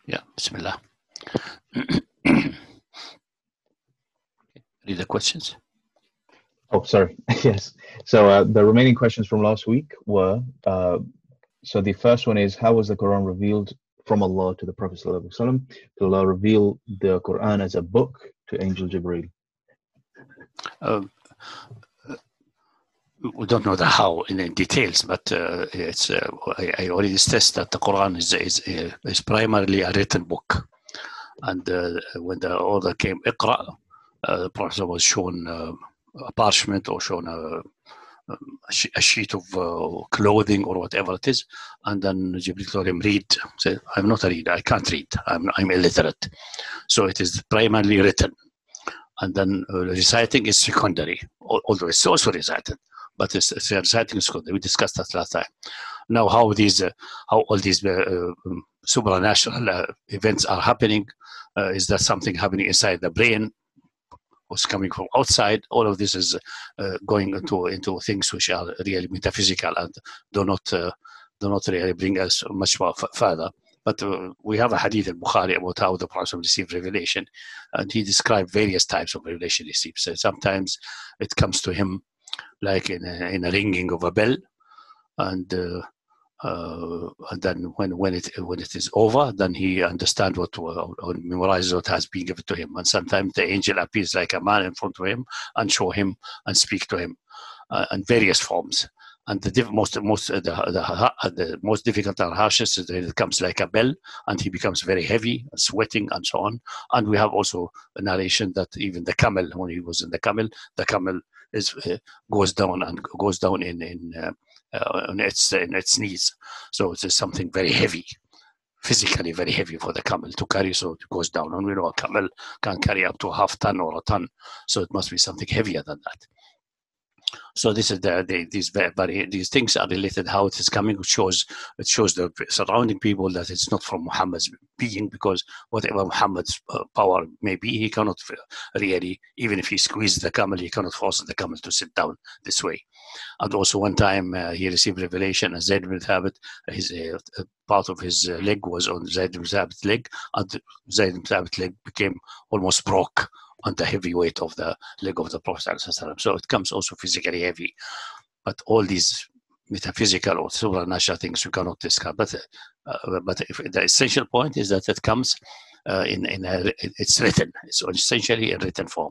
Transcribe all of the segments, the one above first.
Yeah, Bismillah. Read the questions. Oh, sorry. Yes. So the remaining questions from last week were, so the first one is, how was the Quran revealed from Allah to the Prophet Sallallahu Alaihi Wasallam? Did Allah reveal the Quran as a book to Angel Jibreel? We don't know the how in details, but it's I already stressed that the Quran is primarily a written book, and when the order came Iqra, the Prophet was shown a parchment or shown a sheet of clothing or whatever it is, and then Jibreel told him, read. Said, I'm not a reader, I can't read, I'm illiterate. So it is primarily written, and then reciting is secondary, although it's also recited, but it's reciting is secondary. We discussed that last time. Now how all these supernatural events are happening, is that something happening inside the brain, what's coming from outside? All of this is going into things which are really metaphysical and do not really bring us much more further. But we have a hadith in Bukhari about how the Prophet received revelation, and he described various types of revelation he received. So sometimes it comes to him like in a ringing of a bell, and then when it is over, then he understands or memorizes what has been given to him. And sometimes the angel appears like a man in front of him and show him and speak to him in various forms. And the most difficult and harshest is when it comes like a bell, and he becomes very heavy, sweating, and so on. And we have also a narration that even the camel, when he was in the camel goes down in its knees. So it is something very heavy, physically very heavy for the camel to carry, so it goes down. And we know a camel can carry up to a half ton or a ton, so it must be something heavier than that. So this is these things are related how it is coming. It shows the surrounding people that it's not from Muhammad's being, because whatever Muhammad's power may be, he cannot really, even if he squeezes the camel, he cannot force the camel to sit down this way. And also one time he received revelation, and Zayd ibn Thabit, his part of his leg was on Zayd ibn Thabit's leg, and Zayd ibn Thabit's leg became almost broke on the heavy weight of the leg of the Prophet. So it comes also physically heavy. But all these metaphysical or supernatural things we cannot discuss. But the essential point is that it comes it's written. It's essentially in written form.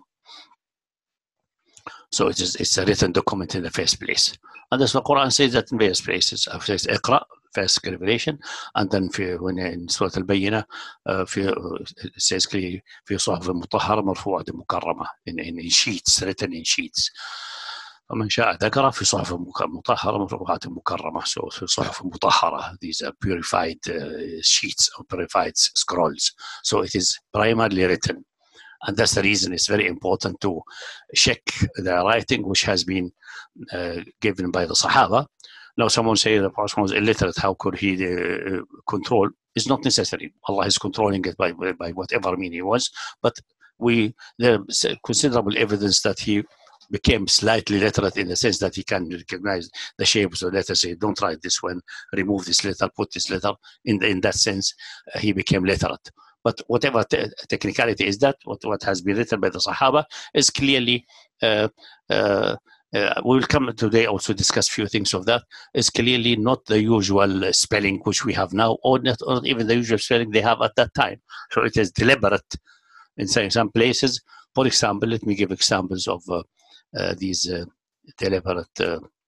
So it's a written document in the first place. And that's what Quran says that in various places. It says Iqra, first revelation, and then when in Surah Al-Bayyinah it says clearly في صحف مطهرة مرفوعة مكرمة, in sheets, written in sheets. فمن شاء ذكر في صحف مطهرة مرفوعة مكرمة. So في صحف مطهرة, these are purified sheets or purified scrolls. So it is primarily written. And that's the reason it's very important to check the writing which has been given by the Sahaba. Now someone say the Prophet was illiterate, how could he control? It's not necessary. Allah is controlling it by whatever mean he was. But there's considerable evidence that he became slightly literate in the sense that he can recognize the shapes of letters, say, don't write this one, remove this letter, put this letter. In that sense, he became literate. But whatever technicality is that, what has been written by the Sahaba is clearly, we will come today also discuss a few things of that, is clearly not the usual spelling which we have now, or not even the usual spelling they have at that time. So it is deliberate in some places. For example, let me give examples of these deliberate.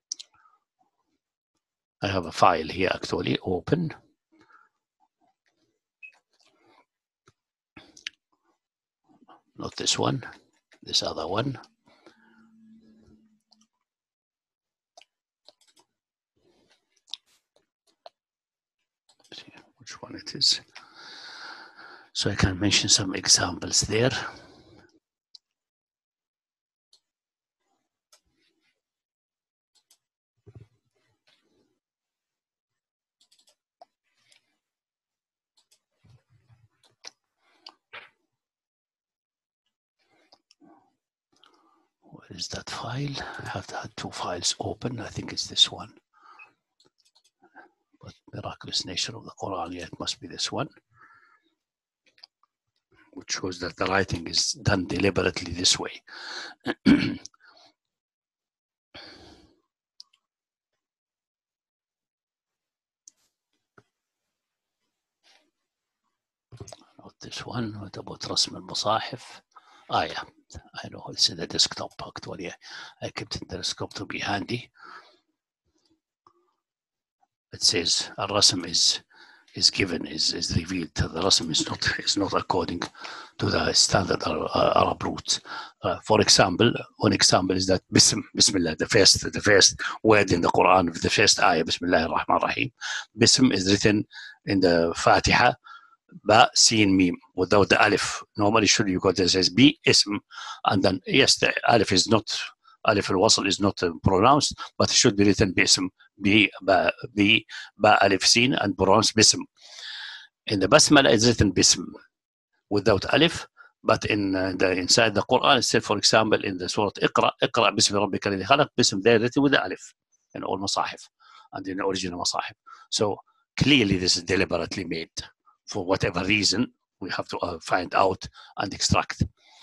I have a file here actually open. Not this one, this other one. Let's see which one it is. So I can mention some examples there. Where is that file? I have had two files open. I think it's this one. But miraculous nature of the Quran, yeah, it must be this one. which shows that the writing is done deliberately this way. Not this one. What about رسم المصاحف? Yeah, I know. It's in the desktop actually. I kept the desktop to be handy. It says الرسم is given, is revealed. The rasm is not according to the standard Arab roots. For example, one example is that Bismillah, the first word in the Quran, the first ayah, Bismillah ar-Rahman ar-Rahim. Bism is written in the Fatiha, Ba, Sin, Mim, without the Alif. Normally, should you got it says Bi, Ism, and then yes, the Alif is not. Alif al-Wasl is not pronounced, but it should be written Bism, Ba, Alif, Sin, and pronounced Bism. In the Basmala, it's written Bism without Alif, but inside the Quran, it's said, for example, in the Surah Iqra, Bismi Rabbika alladhi khalaq, Bism there written with the Alif in all Masahif and in the original Masahif. So clearly, this is deliberately made for whatever reason. We have to find out and extract.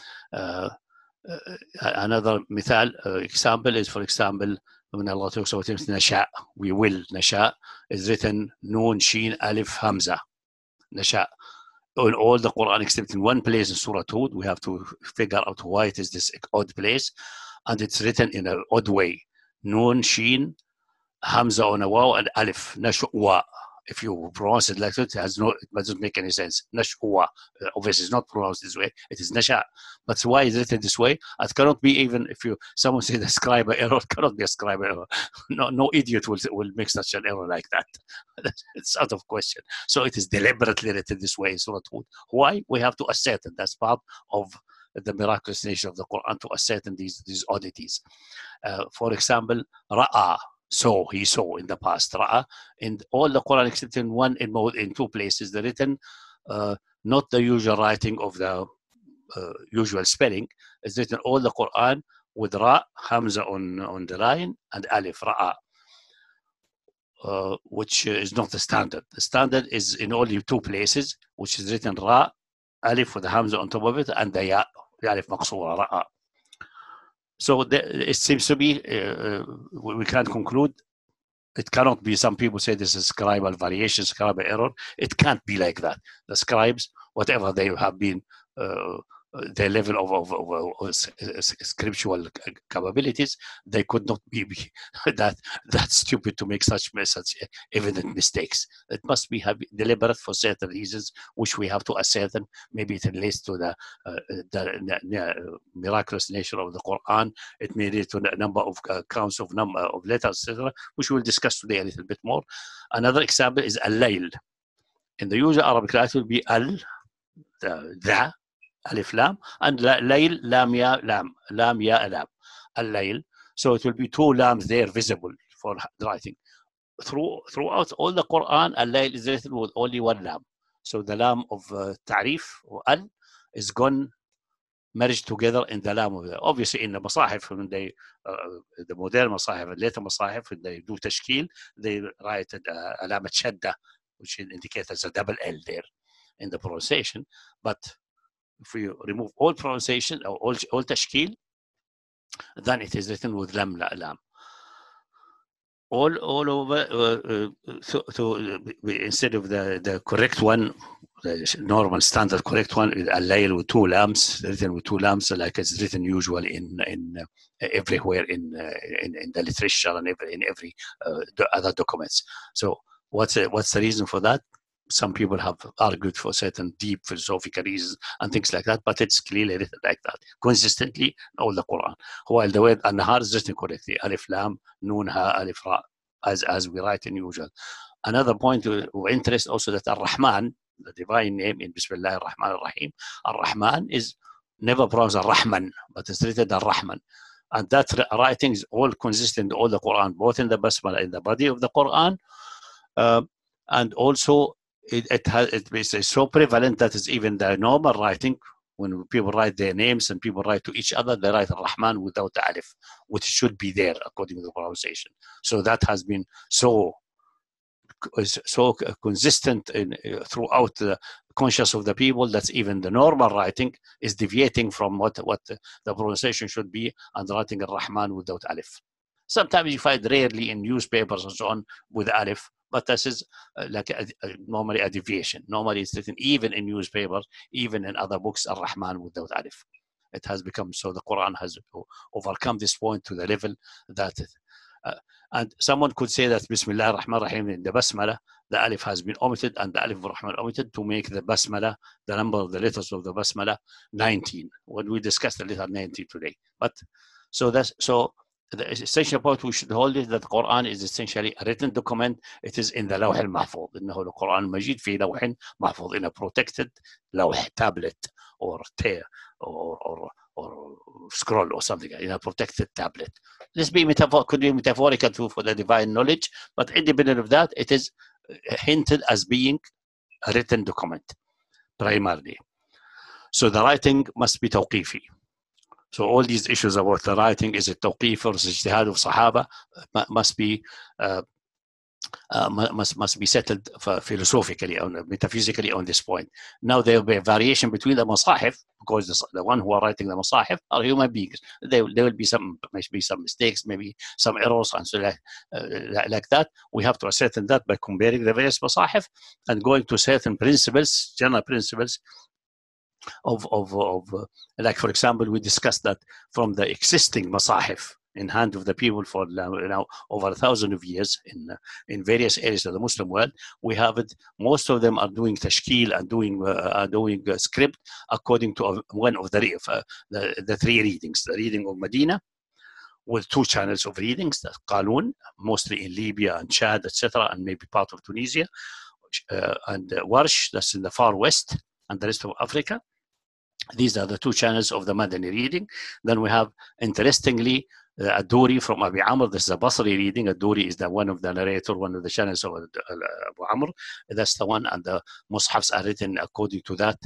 Another example is, for example, when Allah talks about Nasha, we will. Nasha is written Noon, Sheen, Alif, Hamza. Nasha. In all the Quran, except in one place in Surah Hud, we have to figure out why it is this odd place, and it's written in an odd way. Noon, Sheen, Hamza on a waw, and Alif. Nashwa. If you pronounce it like that, it doesn't make any sense. Nashwa. Obviously, it's not pronounced this way. It is Nasha. But why is it written this way? It cannot be even if someone says a scribe error, it cannot be a scribe error. No idiot will make such an error like that. It's out of question. So it is deliberately written this way in Surah Hud. Why? We have to ascertain. That's part of the miraculous nature of the Quran, to ascertain these oddities. For example, Ra'a. So he saw in the past, Ra'a, in all the Quran except in two places, they're written not the usual writing of the usual spelling. It's written all the Quran with Ra, Hamza on the line, and Alif, Ra'a, which is not the standard. The standard is in only two places, which is written Ra, Alif with the Hamza on top of it, and the Ya, Alif Maqsura, Ra'a. So it seems to be, we can't conclude. It cannot be, some people say this is scribal variation, scribal error. It can't be like that. The scribes, whatever they have been, their level of scriptural capabilities, they could not be that stupid to make such evident mistakes. It must be deliberate for certain reasons, which we have to ascertain. Maybe it relates to the miraculous nature of the Quran. It may relate to the number of counts of number of letters, etc., which we'll discuss today a little bit more. Another example is al-layl. In the usual Arabic letter, it will be the Alif Lam, and Layl, Lam Ya Lam, Lam Ya Lam, Al Layl. So it will be two lams there visible for writing. Throughout all the Quran, Al Layl is written with only one lam. So the lam of Ta'rif or Al is gone, merged together in the lam of the. Obviously, in the Masahif, when they, the modern Masahif and later Masahif, when they do Tashkil, they write a lam shadda, which indicates there's a double L there in the pronunciation. But if we remove all pronunciation or all tashkil, then it is written with lam la lam. All over, instead of the correct one, the normal standard correct one, al-layl with two lams, written with two lams, like it's written usually in everywhere in the literature and in every other documents. So what's the reason for that? Some people have argued for certain deep philosophical reasons and things like that, but it's clearly written like that, consistently in all the Quran. While the word An-Nahar is written correctly, Alif Lam, Nun Ha, Alif Ra, as we write in usual. Another point of interest also that Ar-Rahman, the divine name in Bismillah ar-Rahman ar-Rahim, Ar-Rahman is never pronounced Ar-Rahman, but it's written Ar-Rahman. And that writing is all consistent in all the Quran, both in the Basmala, in the body of the Quran, and also it's so prevalent that it's even the normal writing. When people write their names and people write to each other, they write Rahman without the alif, which should be there according to the pronunciation. So that has been so is so consistent throughout the conscious of the people that even the normal writing is deviating from what the pronunciation should be, and writing Ar-Rahman without alif. Sometimes you find rarely in newspapers and so on with alif, but this is like normally a deviation. Normally it's written even in newspapers, even in other books, Ar-Rahman without alif. It has become so. The Quran has overcome this point to the level that and someone could say that Bismillah ar-Rahman ar-Rahim in the Basmala, the alif has been omitted and the alif ar-Rahman omitted to make the Basmala, the number of the letters of the Basmala, 19. When we discussed the letter 19 today. But so the essential point we should hold is that the Quran is essentially a written document. It is in the Lawh al-Mahfuz. إنه القرآن المجيد في لوح محفوظ, in a protected lawh, tablet or scroll or something, in a protected tablet. This could be metaphorical too for the divine knowledge, but independent of that, it is hinted as being a written document primarily. So the writing must be tawqifi. So all these issues about the writing, is it tawqif versus ijtihad of Sahaba, must be settled philosophically or metaphysically on this point. Now there will be a variation between the masahif, because the one who are writing the masahif are human beings. There will be some mistakes, maybe some errors, and so like that. We have to ascertain that by comparing the various masahif and going to certain principles, general principles of like, for example, we discussed that from the existing masahif in hand of the people for now over 1,000 of years in various areas of the Muslim world, we have it. Most of them are doing tashkil and doing script according to one of the three readings: the reading of Medina, with 2 channels of readings, the Qalun, mostly in Libya and Chad, etc., and maybe part of Tunisia, and Warsh, that's in the far west, and the rest of Africa. These are the 2 channels of the Madani reading. Then we have, interestingly, Ad-Duri from Abi Amr. This is a Basri reading. Ad-Duri is one of the narrator, one of the channels of Abu Amr. That's the one, and the mushafs are written according to that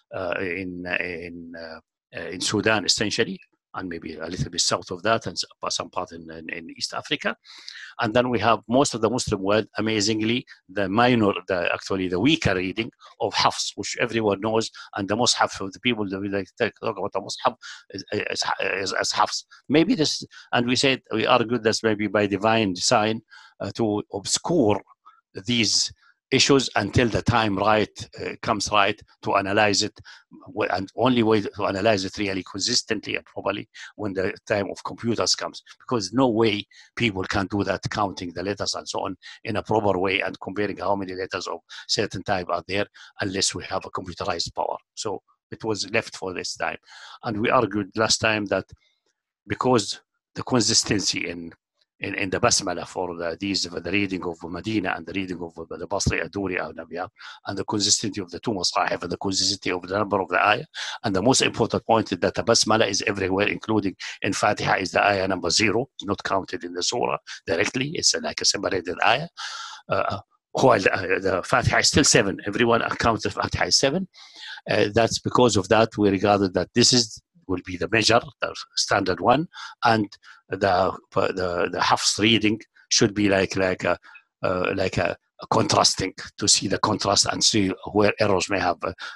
in Sudan, essentially, and maybe a little bit south of that, and some part in East Africa. And then we have most of the Muslim world, amazingly, the weaker reading of Hafs, which everyone knows, and the Mus'haf of the people that we like to talk about the Mus'haf is Hafs. Maybe this, and we argued that's maybe by divine design to obscure these issues until the time comes right to analyze it, and only way to analyze it really consistently and properly when the time of computers comes, because no way people can do that, counting the letters and so on in a proper way and comparing how many letters of certain type are there, unless we have a computerized power. So it was left for this time, and we argued last time that because the consistency in the Basmala for the reading of Medina and the reading of the Basri, Ad-Duri, and the consistency of the 2 Masahif and the consistency of the number of the ayah. And the most important point is that the Basmala is everywhere, including in Fatiha is the ayah number 0, not counted in the surah directly. It's like a separated ayah. While the Fatiha is still 7. Everyone accounts the Fatiha is 7. That's because of that we regarded that this will be the measure, the standard one, and the Hafs reading should be like a contrasting, to see the contrast and see where errors may have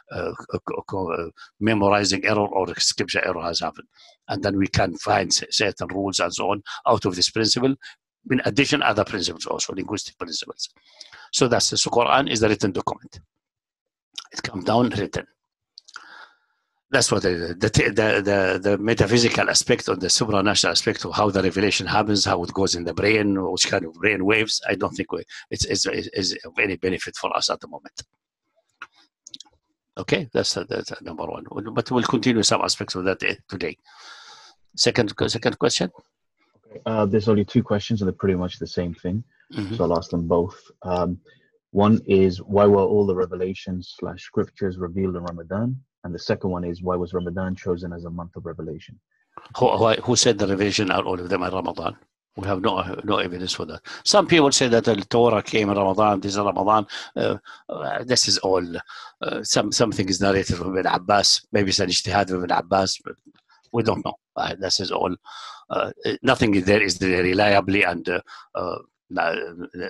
memorizing error or scripture error has happened, and then we can find certain rules and so on out of this principle. In addition, other principles also, linguistic principles. So that's the Quran is the written document. It comes down written. That's what the metaphysical aspect or the supranational aspect of how the revelation happens, how it goes in the brain, which kind of brain waves. I don't think it's of any benefit for us at the moment. Okay, that's number one. But we'll continue some aspects of that today. Second question. Okay. There's only 2 questions, and they're pretty much the same thing. Mm-hmm. So I'll ask them both. One is, why were all the revelations / scriptures revealed in Ramadan? And the second one is, why was Ramadan chosen as a month of revelation? Who said the revelation are all of them in Ramadan? We have no evidence for that. Some people say that the Torah came in Ramadan. This is Ramadan. This is all. Something is narrated from Ibn Abbas. Maybe it's an ijtihad of Ibn Abbas, but we don't know. This is all. Nothing there is reliably and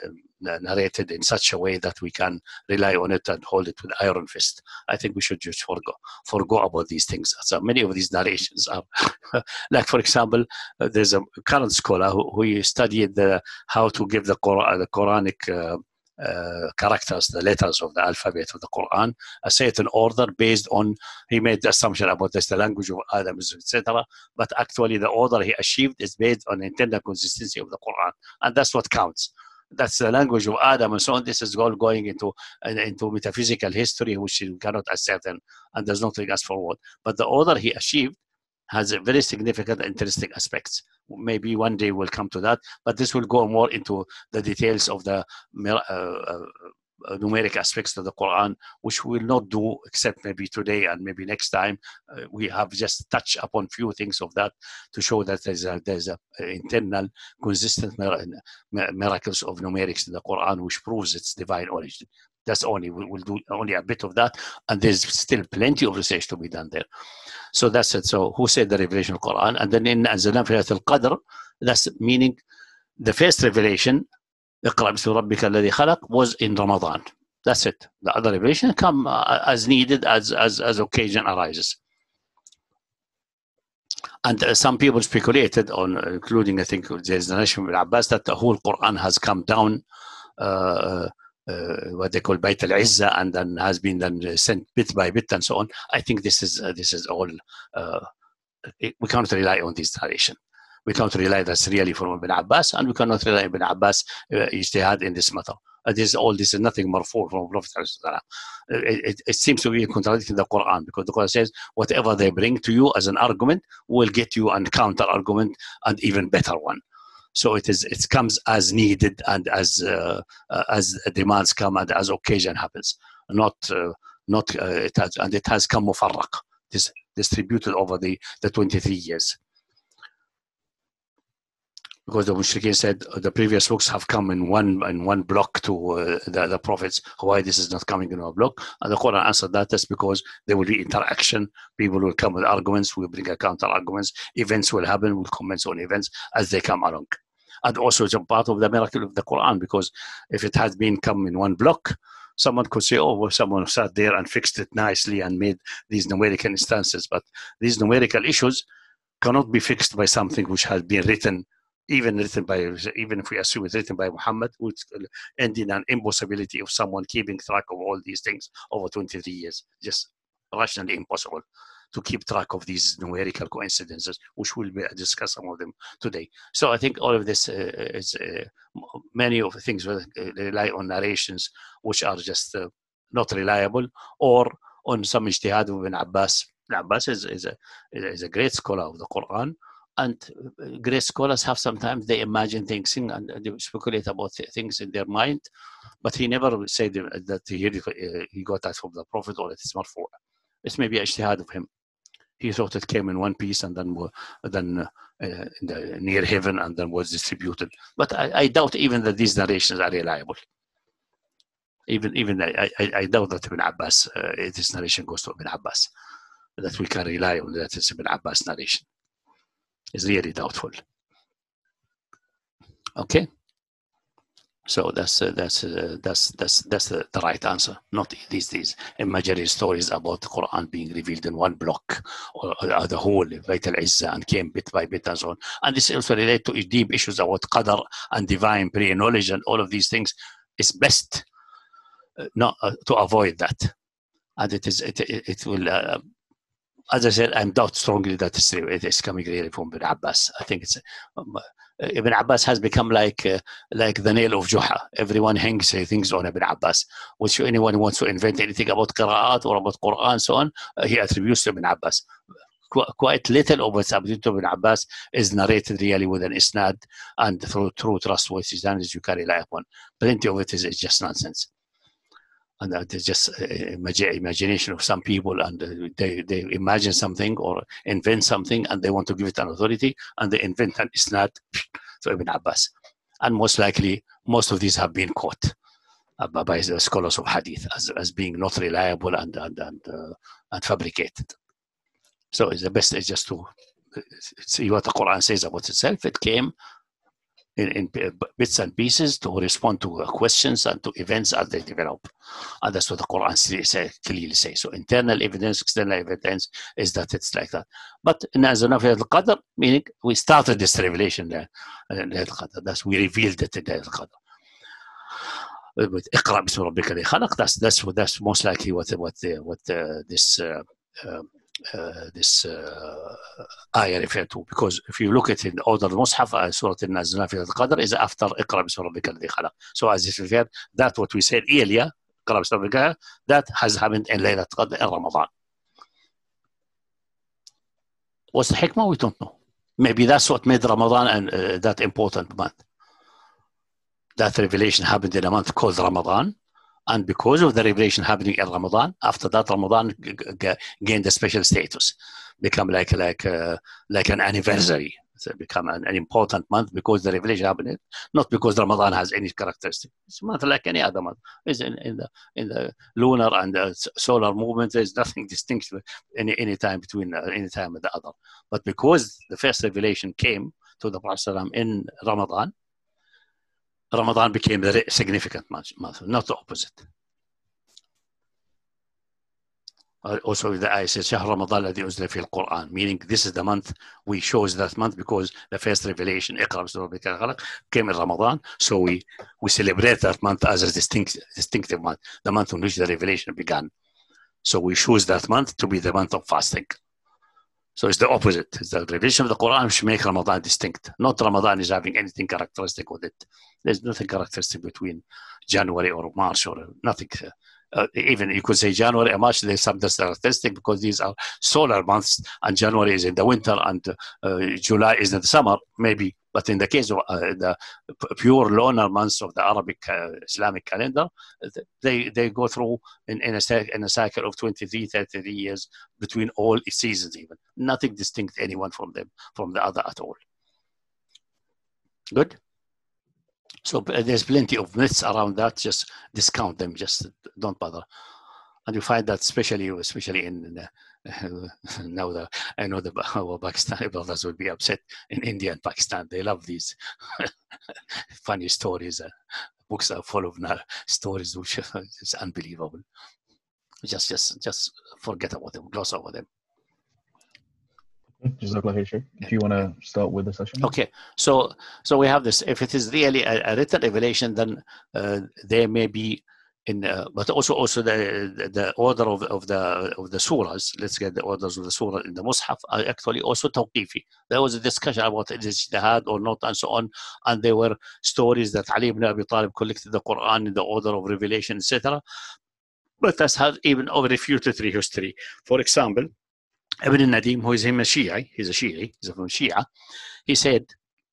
narrated in such a way that we can rely on it and hold it with iron fist. I think we should just forgo about these things. So many of these narrations are, like for example, there's a current scholar who studied how to give the Quranic characters, the letters of the alphabet of the Quran, a certain order based on, he made the assumption about this, the language of Adam, etc. But actually the order he achieved is based on internal consistency of the Quran. And that's what counts. That's the language of Adam and so on. This is all going into metaphysical history, which you cannot ascertain, and there's nothing else forward. But the order he achieved has a very significant and interesting aspects. Maybe one day we'll come to that, but this will go more into the details of the numeric aspects of the Quran, which we will not do except maybe today and maybe next time. We have just touched upon few things of that to show that there's a internal consistent miracles of numerics in the Quran, which proves its divine origin. That's only, we'll do only a bit of that, and there's still plenty of research to be done there. So that's it. So who said the revelation of the Quran? And then in Anzalna fi Laylatul Qadr, that's meaning the first revelation, Iqra bismi rabbika alladhi khalaq, was in Ramadan. That's it. The other revelation come as needed, as occasion arises. And some people speculated on, including I think there's a narration from Abbas, that the whole Quran has come down, what they call Bayt al-Izzah, and then has been then sent bit by bit and so on. I think this is all, we cannot rely on this narration. We cannot rely that's really from Ibn Abbas, and we cannot rely on Ibn Abbas ijtihad in this matter. This is nothing marfu from Prophet. It seems to be contradicting the Quran, because the Quran says whatever they bring to you as an argument will get you a counter argument, and even better one. So it comes as needed, and as demands come, and as occasion happens. It has come mufarraq, distributed over the 23 years. Because the Mushrikeen said the previous books have come in one block to the prophets. Why this is not coming in a block? And the Quran answered that that's because there will be interaction. People will come with arguments. We'll bring a counter arguments. Events will happen. We'll comment on events as they come along. And also it's a part of the miracle of the Quran, because if it had been come in one block, someone could say, oh, well, someone sat there and fixed it nicely and made these numerical instances. But these numerical issues cannot be fixed by something which has been written, even if we assume it's written by Muhammad, which end in an impossibility of someone keeping track of all these things over 23 years. Just rationally impossible to keep track of these numerical coincidences, which we'll discuss some of them today. So I think all of this is many of the things rely on narrations which are just not reliable, or on some ijtihad of Ibn Abbas. Ibn Abbas is a great scholar of the Quran, and great scholars have sometimes they imagine things and they speculate about things in their mind, but he never said that he got that from the Prophet or it is marfu'. It's maybe a ijtihad of him. He thought it came in one piece and then near heaven and then was distributed. But I doubt even that these narrations are reliable. Even I doubt that Ibn Abbas, this narration goes to Ibn Abbas, that we can rely on that it's Ibn Abbas narration. Is really doubtful. Okay, so that's the right answer. Not these imaginary stories about the Quran being revealed in one block or the whole Bayt al-Izzah and came bit by bit and so on. And this also relates to deep issues about qadr and divine pre-knowledge and all of these things. It's best not to avoid that, and it will. As I said, I doubt strongly that it is coming really from Ibn Abbas. I think it's Ibn Abbas has become like the nail of Juha. Everyone hangs things on Ibn Abbas. Which anyone who wants to invent anything about Qira'at or about Quran and so on, he attributes to Ibn Abbas. Quite little of what's attributed to Ibn Abbas is narrated really with an isnad and through trustworthy standards you can rely upon. Plenty of it is just nonsense. And it's just imagination of some people, and they imagine something or invent something, and they want to give it an authority, and they invent an isnad to Ibn Abbas. And most likely, most of these have been caught by the scholars of Hadith as being not reliable and fabricated. So the best is just to see what the Quran says about itself. It came in bits and pieces to respond to questions and to events as they develop. And that's what the Quran clearly says. So internal evidence, external evidence is that it's like that. But in Nafilat al-Qadr, meaning we started this revelation there. That's we revealed it in Laylatul Qadr. اقرأ باسم ربك الذي خلق. That's most likely what this ayah referred to, because if you look at it in the order of the Mus'haf, Surah Al-Nazilat fi al-Qadr is after اقرأ باسم ربك الذي خلق. So as it referred, that what we said earlier, اقرأ باسم ربك, that has happened in Laylatul Qadr in Ramadan. What's the hikmah? We don't know. Maybe that's what made Ramadan and that important month. That revelation happened in a month called Ramadan, and because of the revelation happening in Ramadan, after that Ramadan gained a special status, become like an anniversary. So it become an important month because the revelation happened, not because Ramadan has any characteristic. It's a month like any other month. It's in the lunar and the solar movement. There's nothing distinct any time between any time and the other. But because the first revelation came to the Prophet in Ramadan, Ramadan became the significant month, not the opposite. Also, the ayah says, شهر رمضان الذي أنزل فيه القرآن, meaning this is the month we chose that month because the first revelation, اقرأ باسم ربك الذي خلق, came in Ramadan. So we celebrate that month as a distinctive month, the month in which the revelation began. So we choose that month to be the month of fasting. So it's the opposite. It's the revelation of the Quran which makes Ramadan distinct. Not Ramadan is having anything characteristic with it. There's nothing characteristic between January or March or nothing. Even you could say January and March, there's some characteristic because these are solar months, and January is in the winter and July is in the summer, maybe. But in the case of the pure lunar months of the Arabic Islamic calendar, they go through in a cycle of 23, 33 years between all seasons even. Nothing distinct anyone from the other at all. Good? So there's plenty of myths around that. Just discount them. Just don't bother. And you find that especially in now I know our Pakistani brothers will be upset in India and Pakistan. They love these funny stories. Books are full of stories which is unbelievable. Just forget about them. Gloss over them. If you want to start with the session. Okay, so we have this. If it is really a written revelation, then there may be but also the order of the surahs. Let's get the orders of the surah in the Mus'haf are actually also tawqifi. There was a discussion about it is ijtihad or not and so on, and there were stories that Ali ibn Abi Talib collected the Quran in the order of revelation, etc. But that's had even refuted through history. For example, Ibn Nadim, who is him a Shi'i, he's from Shia, he said,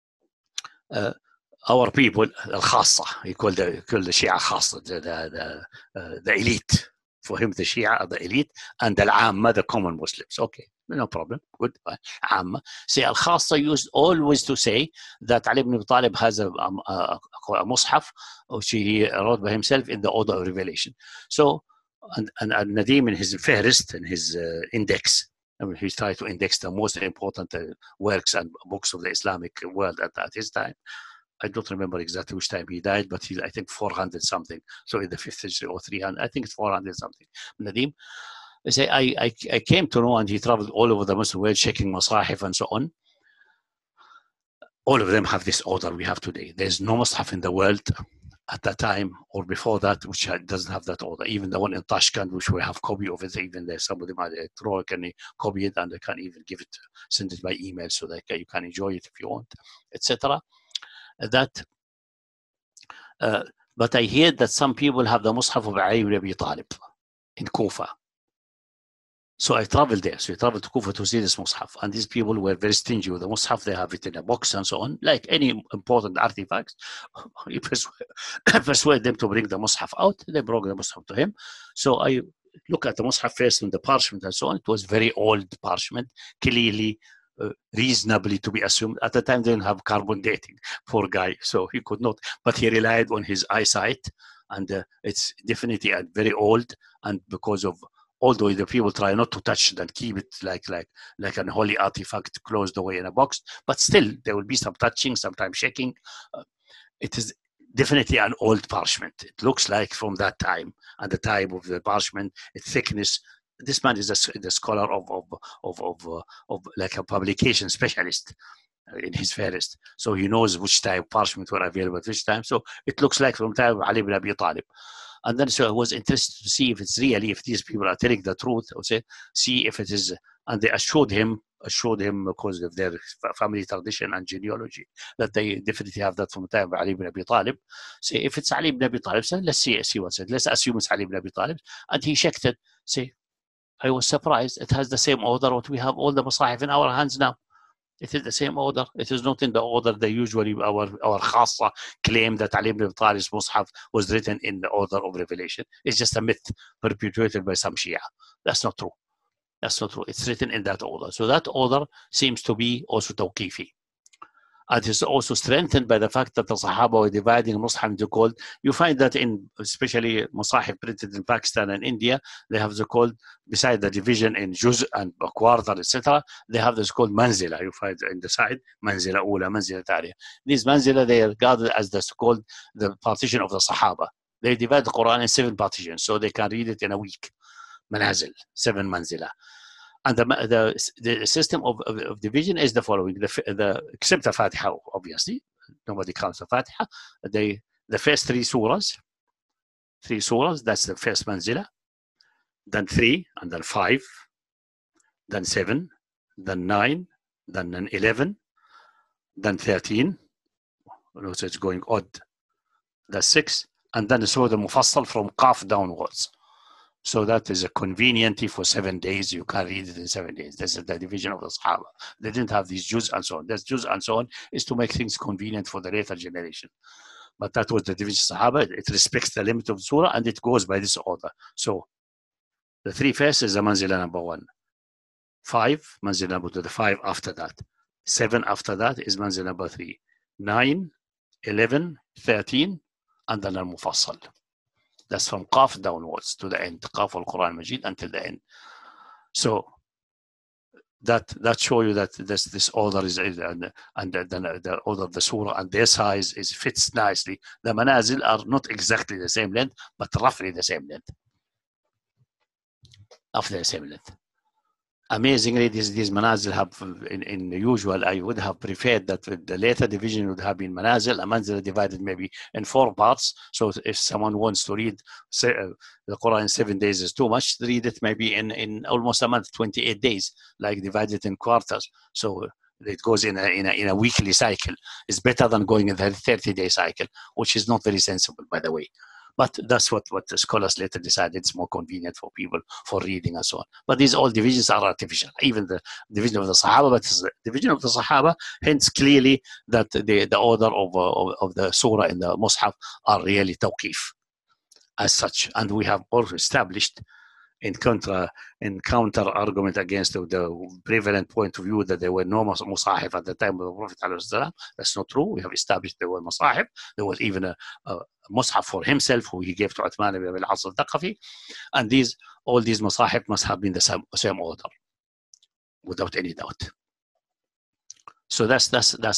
our people, al-Khassa, he called the Shia Khassa, the elite. For him, the Shia are the elite, and al-Amma, the common Muslims. Okay, no problem, good. Amma. See, al-Khassa used always to say that Ali ibn Abi Talib has a Mus'haf, which he wrote by himself in the order of revelation. So, and Nadim in his Fahrist, in his index, he tried to index the most important works and books of the Islamic world at his time. I don't remember exactly which time he died, but I think 400 something. So in the 5th century or 300, I think it's 400 something. Nadim, they say, I came to know, and he traveled all over the Muslim world checking Masahif and so on. All of them have this order we have today. There's no Mus'haf in the world at that time or before that which doesn't have that order. Even the one in Tashkent, which we have copy of it, even there some of them are electronic and copy it, and they can even send it by email so that you can enjoy it if you want, etc. But I hear that some people have the Mus'haf of Ali ibn Abi Talib in Kufa. So I traveled there. So I traveled to Kufa to see this Mus'haf. And these people were very stingy with the Mus'haf. They have it in a box and so on. Like any important artifacts, you persuade them to bring the Mus'haf out. They brought the Mus'haf to him. So I look at the Mus'haf first and the parchment and so on. It was very old parchment, clearly reasonably to be assumed. At the time, they didn't have carbon dating, poor guy, so he could not, but he relied on his eyesight, and it's definitely very old, and because of although the people try not to touch it and keep it like an holy artifact closed away in a box, but still there will be some touching, sometimes shaking. It is definitely an old parchment. It looks like from that time, and the type of the parchment, its thickness. This man is the scholar of like a publication specialist in his Fairest, so he knows which type of parchment were available at which time. So it looks like from time of Ali ibn Abi Talib. And then so I was interested to see if it's really, if these people are telling the truth, I would say, see if it is. And they assured him because of their family tradition and genealogy that they definitely have that from the time of Ali ibn Abi Talib. Say, if it's Ali ibn Abi Talib, so let's see what's it. Let's assume it's Ali ibn Abi Talib. And he checked it. Say, I was surprised. It has the same order what we have all the Masahif in our hands now. It is the same order. It is not in the order they usually, our Khassa claim that Ali ibn Abi Talib's Mus'haf was written in the order of revelation. It's just a myth perpetuated by some Shia. That's not true. That's not true. It's written in that order. So that order seems to be also tawqifi. And it's also strengthened by the fact that the Sahaba were dividing Mus'haf into called. You find that in, especially Masahif printed in Pakistan and India, they have the called, beside the division in Juz and Quarter, etc., they have this called Manzila. You find in the side, Manzila Ula, Manzila Tariya. These Manzila, they are regarded as the so-called the partition of the Sahaba. They divide the Quran in 7 partitions, so they can read it in a week. Manazil, 7 Manzila. And the system of division is the following: except the Fatiha, obviously, nobody counts the Fatiha. The first 3 surahs, that's the first manzila. Then 3, and then 5, then 7, then 9, then 11, then 13. So it's going odd. That's 6, and then the Surah Al-Mufassal from Qaf downwards. So that is a conveniently for 7 days. You can read it in 7 days. This is the division of the Sahaba. They didn't have these Juz and so on. This Juz and so on is to make things convenient for the later generation. But that was the division of Sahaba. It respects the limit of the surah and it goes by this order. So the 3 first is the manzila number 1. 5, manzila number 2. The 5 after that. 7 after that is manzila number 3. 9, 11, 13, and then al-Mufassal. That's from Qaf downwards to the end, Qaf al-Quran Majid until the end. So that show you that this order is and the order of the surah and their size fits nicely. The manazil are not exactly the same length, but roughly the same length. Roughly the same length. Amazingly, these manazil have, in the usual, I would have preferred that the later division would have been manazil, a manzil divided maybe in 4 parts. So if someone wants to read the Quran in 7 days is too much, read it maybe in almost a month, 28 days, like divided in quarters. So it goes in a weekly cycle. It's better than going in the 30-day cycle, which is not very sensible, by the way. But that's what the scholars later decided it's more convenient for people for reading and so on. But these all divisions are artificial. Even the division of the Sahaba, but the division of the Sahaba hints clearly that the order of the surah in the Mus'haf are really tawqif as such. And we have also established in counter argument against the prevalent point of view that there were no Musahif at the time of the Prophet ﷺ. That's not true. We have established there were Musahif. There was even a Mus'haf for himself who he gave to Uthman ibn al-As al-Thaqafi. And all these Musahif must have been the same order, without any doubt. So that's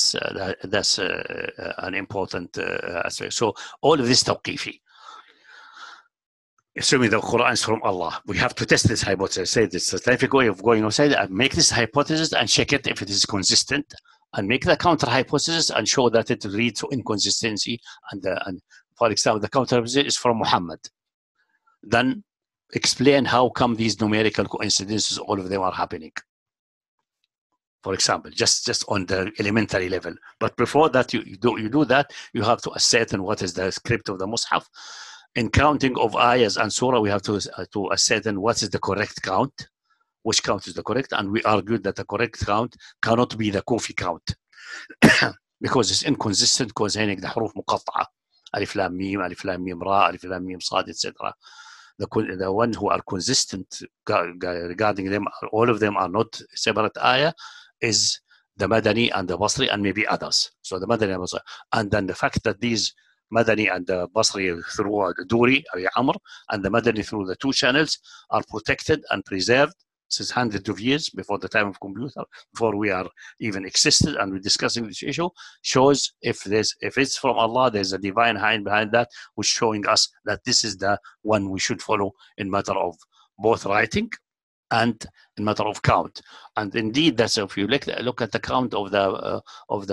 an important aspect. So all of this tawqifi. Assuming the Quran is from Allah, we have to test this hypothesis. Say this scientific way of going outside and make this hypothesis and check it if it is consistent, and make the counter hypothesis and show that it leads to inconsistency. And for example, the counter hypothesis is from Muhammad. Then explain how come these numerical coincidences, all of them are happening. For example, just on the elementary level. But before that, you do that, you have to ascertain what is the script of the Mus'haf. In counting of ayahs and surah, we have to ascertain what is the correct count, which count is the correct, and we argued that the correct count cannot be the Kufi count because it's inconsistent, containing the huruf muqatta'a, alif lam mim ra, alif lam mim sad, etc. The ones who are consistent regarding them, all of them are not separate ayah, is the Madani and the Basri and maybe others. So the Madani and Basri, and then the fact that these Madani and the Basri through Duri, Amr, and the Madani through the two channels are protected and preserved since hundreds of years before the time of computer, before we are even existed, and we're discussing this issue, shows if it's from Allah, there's a divine hand behind that, which showing us that this is the one we should follow in matter of both writing and in matter of count. And indeed, that's if you look at the count of the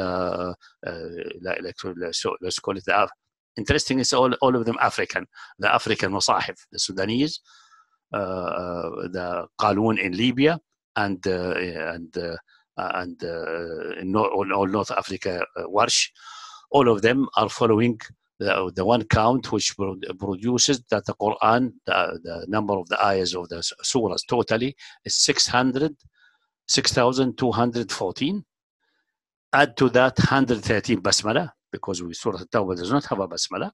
let's call it the. Interesting is all of them African. The African Musahif, the Sudanese, the Qalun in Libya, and in North Africa, Warsh. All of them are following the one count which produces that the Quran, the number of the ayahs of the surahs totally is 6,214. Add to that 113 basmala, because Surah At-Tawbah does not have a basmala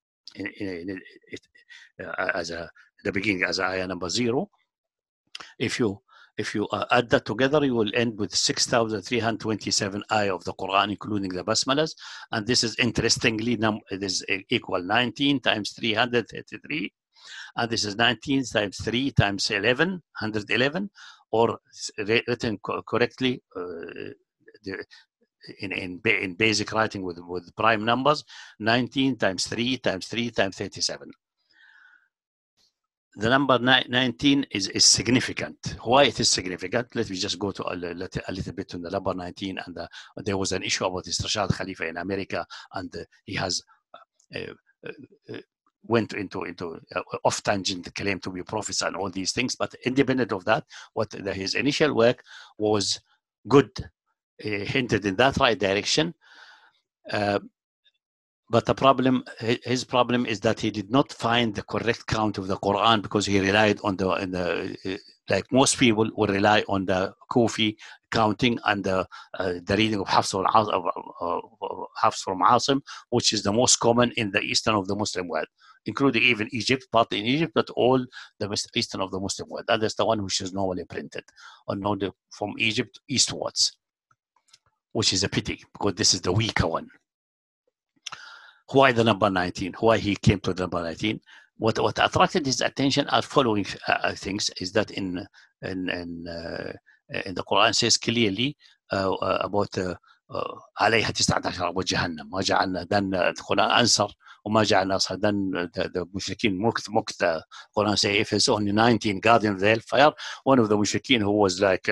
as the beginning as ayah number 0. If you add that together, you will end with 6,327 ayah of the Quran, including the basmalas. And this is interestingly, it is equal 19 times 333. And this is 19 times 3 times 11, 111, or written correctly in basic writing with prime numbers, 19 times 3 times 3 times 37. The number 19 is significant. Why it is significant? Let me just go to a little bit to the number 19. And there was an issue about Rashad Khalifa in America, and he has went into off tangent claim to be prophets and all these things. But independent of that, his initial work was good, hinted in that right direction. But his problem is that he did not find the correct count of the Quran, because he relied on like most people will rely on the Kufi counting and the reading of Hafs from Asim, which is the most common in the eastern of the Muslim world, including even Egypt, but in Egypt, not all the eastern of the Muslim world. That is the one which is normally printed from Egypt eastwards, which is a pity, because this is the weaker one. Why the number 19? Why he came to the number 19? What attracted his attention are following things, is that in the Quran says clearly about عليها 19 وجهنم ما جعلنا. Then the Quran answer وما جعلنا. Then the mushrikeen mocked the Quran, say if it's only 19 guardians of the hellfire, one of the mushrikeen who was like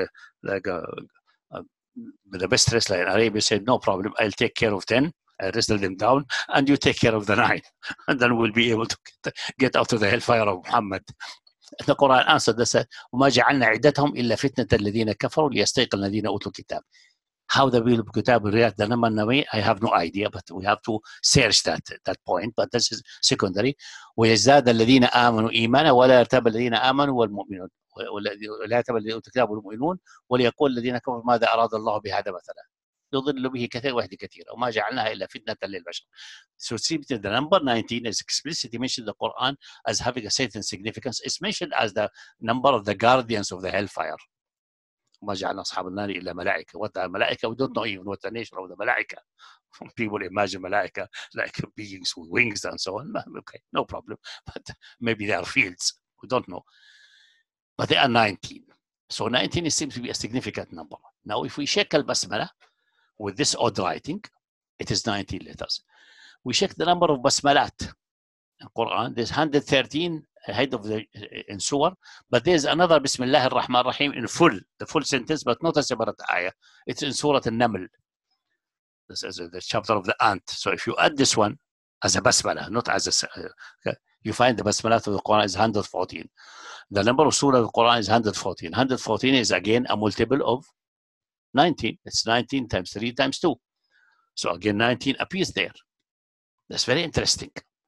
the best wrestler in Arabia said, no problem, I'll take care of 10. Wrestle them down, and you take care of the 9, and then we'll be able to get out of the hellfire of Muhammad. The Quran answered this: وما جعلنا عدتهم إلا فتنة الذين كفروا ليستيقن الذين أوتوا الكتاب. How the will of Kitab will react the number 9, I have no idea, but we have to search that point. But this is secondary. ويزداد الذين آمنوا إيمانا ولا يرتاب الذين آمنوا والمؤمنون ولا يرتاب الذين أوتوا الكتاب والمؤمنون وليقول الذين كفروا ماذا أراد الله بهذا مثلا يضل به كثير ويهدي كثيرا وما جعلناها إلا فتنة للبشر. So see, the number 19 is explicitly mentioned in the Quran as having a certain significance. It's mentioned as the number of the guardians of the hellfire. وما جعلنا أصحاب النار إلا ملائكة. What are ملائكة? We don't know even what the nature of the ملائكة. People imagine ملائكة like beings with wings and so on. Okay, no problem. But maybe they are fields. We don't know. But they are 19. So 19 seems to be a significant number. Now, if we check al-Basmala, with this odd writing, it is 19 letters. We check the number of basmalat in Quran. There's 113 ahead of in surah, but there's another Bismillah ar-Rahman ar-Rahim in the full sentence, but not a separate ayah. It's in Surah An-Naml. This is the chapter of the ant. So if you add this one as a basmala, not as a, you find the basmalat of the Quran is 114. The number of surah of the Quran is 114. 114 is again a multiple of 19. It's 19 times 3 times 2. So again, 19 appears there. That's very interesting.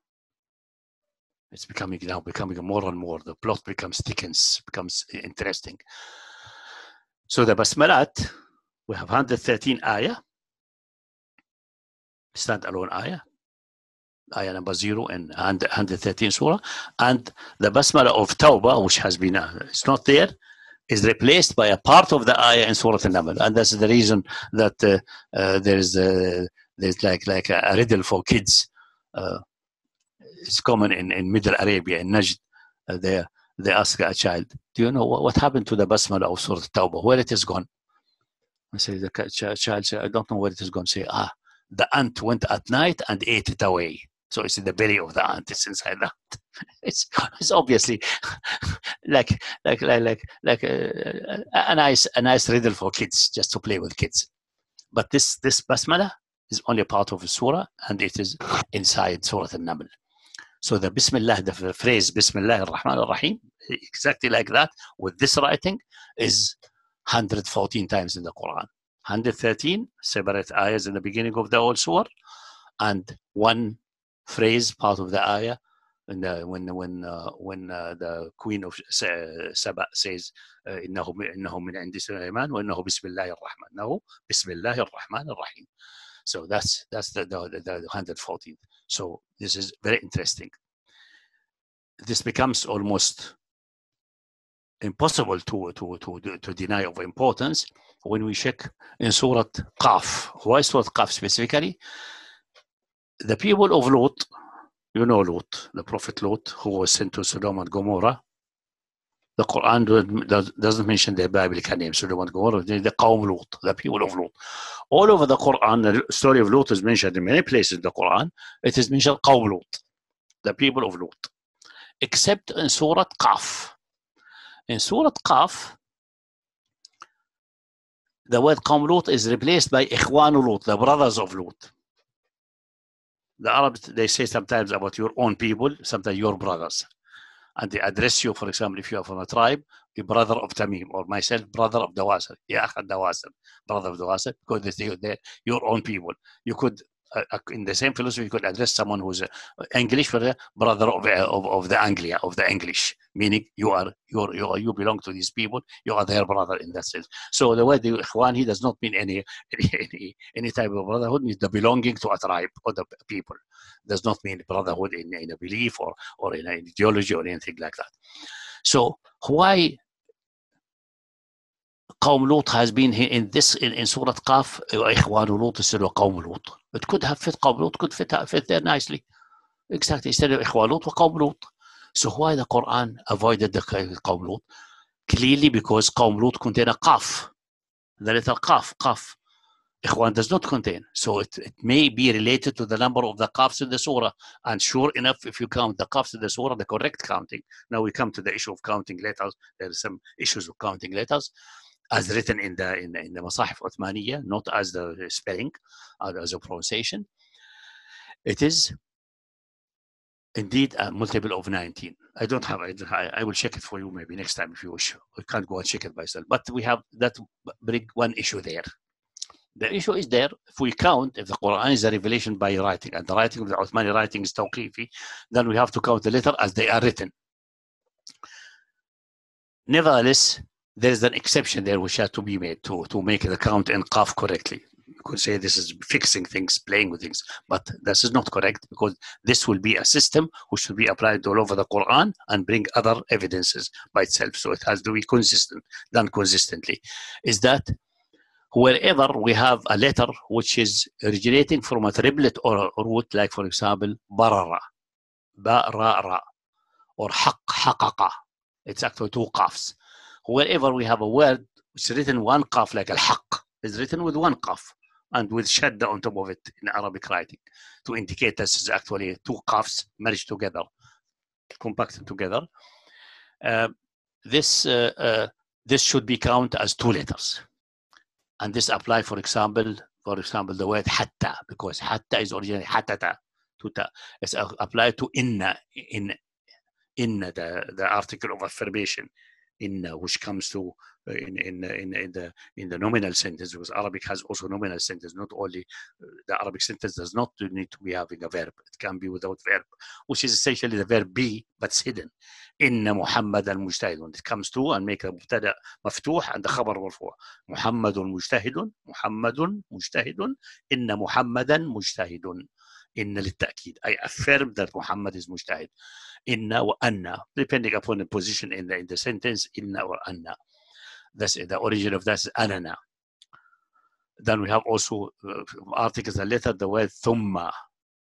It's becoming more and more. The plot becomes interesting. So the Basmalat, we have 113 ayah, stand-alone ayah number 0 and 113 surah. And the Basmala of Tawbah, which has been, it's not there, is replaced by a part of the ayah in Surah An-Naml, and that's the reason that there's like a riddle for kids it's common in Middle Arabia, in Najd. They ask a child, do you know what happened to the Basmala of Surah Tawbah? Where it is gone? I say, the child say, I don't know where it is gone. Say, the ant went at night and ate it away. So it's in the belly of the ant. It's inside the ant. It's obviously like a nice riddle for kids, just to play with kids. But this Basmala is only a part of the surah, and it is inside Surah Al-Naml. So the Bismillah, the phrase Bismillah ar-Rahman ar-Rahim, exactly like that, with this writing, is 114 times in the Quran. 113 separate ayahs in the beginning of the whole surah, and one phrase, part of the ayah, when the queen of Saba says, إنه من عند سليمان وإنه بسم الله الرحمن. No, بسم الله الرحمن الرحيم. So that's the 114th. So this is very interesting. This becomes almost impossible to deny of importance when we check in Surah Qaf. Why Surah Qaf specifically? The people of Lut, you know Lut, the Prophet Lut, who was sent to Sodom and Gomorrah. The Quran doesn't mention their biblical name, Sodom and Gomorrah. The Qawm Lut, the people of Lut. All over the Quran, the story of Lut is mentioned in many places in the Quran. It is mentioned Qawm Lut, the people of Lut, except in Surah Qaf. In Surah Qaf, the word Qawm Lut is replaced by Ikhwan Lut, the brothers of Lut. The Arabs, they say sometimes about your own people, sometimes your brothers. And they address you, for example, if you are from a tribe, the brother of Tamim, or myself, brother of Dawasir, Ya Akh Dawasir, brother of Dawasir, because they're your own people. You could, in the same philosophy, you could address someone who's English, for the brother of the Anglia, of the English, meaning you belong to these people, you are their brother in that sense. So the word Ikhwan, he does not mean any type of brotherhood, means the belonging to a tribe or the people. Does not mean brotherhood in a belief or in an ideology or anything like that. So why Qawm Lut has been here in Surah Qaf, Ikhwan Lut instead of Qawm Lut? It could have fit, Qawm Lut could fit there nicely. Exactly, instead of Ikhwan Lut, Qawm Lut. So why the Quran avoided the Qawm Lut? Clearly because Qawm Lut contain a Qaf, the letter Qaf. Ikhwan does not contain. So it may be related to the number of the Qafs in the surah. And sure enough, if you count the Qafs in the surah, the correct counting. Now we come to the issue of counting letters. There are some issues of counting letters as written in the Masahif Uthmaniyya, not as the spelling, as a pronunciation. It is indeed a multiple of 19. I will check it for you maybe next time if you wish. I can't go and check it myself. But we have that bring one issue there. The issue is there, if we count, if the Quran is a revelation by writing, and the writing of the Uthmani writing is tawqifi, then we have to count the letter as they are written. Nevertheless, there is an exception there which has to be made to make the count in Qaf correctly. You could say this is fixing things, playing with things, but this is not correct, because this will be a system which should be applied all over the Quran and bring other evidences by itself. So it has to be consistent, done consistently. Is that wherever we have a letter which is originating from a triplet or root, like for example, barara, ba-ra-ra, or haqqa, it's actually two qafs. Wherever we have a word which is written one qaf, like al-haqq, is written with one qaf and with shadda on top of it in Arabic writing, to indicate this is actually two qafs merged together, compacted together. This should be counted as two letters. And this apply, for example, the word hatta, because hatta is originally hatata, tuta. It's applied to inna, the article of affirmation, inna, which comes to in the nominal sentence, because Arabic has also nominal sentence. Not only the Arabic sentence does not need to be having a verb; it can be without verb, which is essentially the verb be, but it's hidden. Inna Muhammadan mujtahidun. It comes to and make a mubtada maftuh and the khabar marfu'. Muhammadun mujtahidun. Muhammadun mujtahidun. Inna Muhammadan mujtahidun. Inna للتأكيد. I affirm that Muhammad is mujtahid. Inna wa anna, depending upon the position in the sentence, inna or anna. That's the origin of that is anana. Then we have also articles, a letter, the word thumma.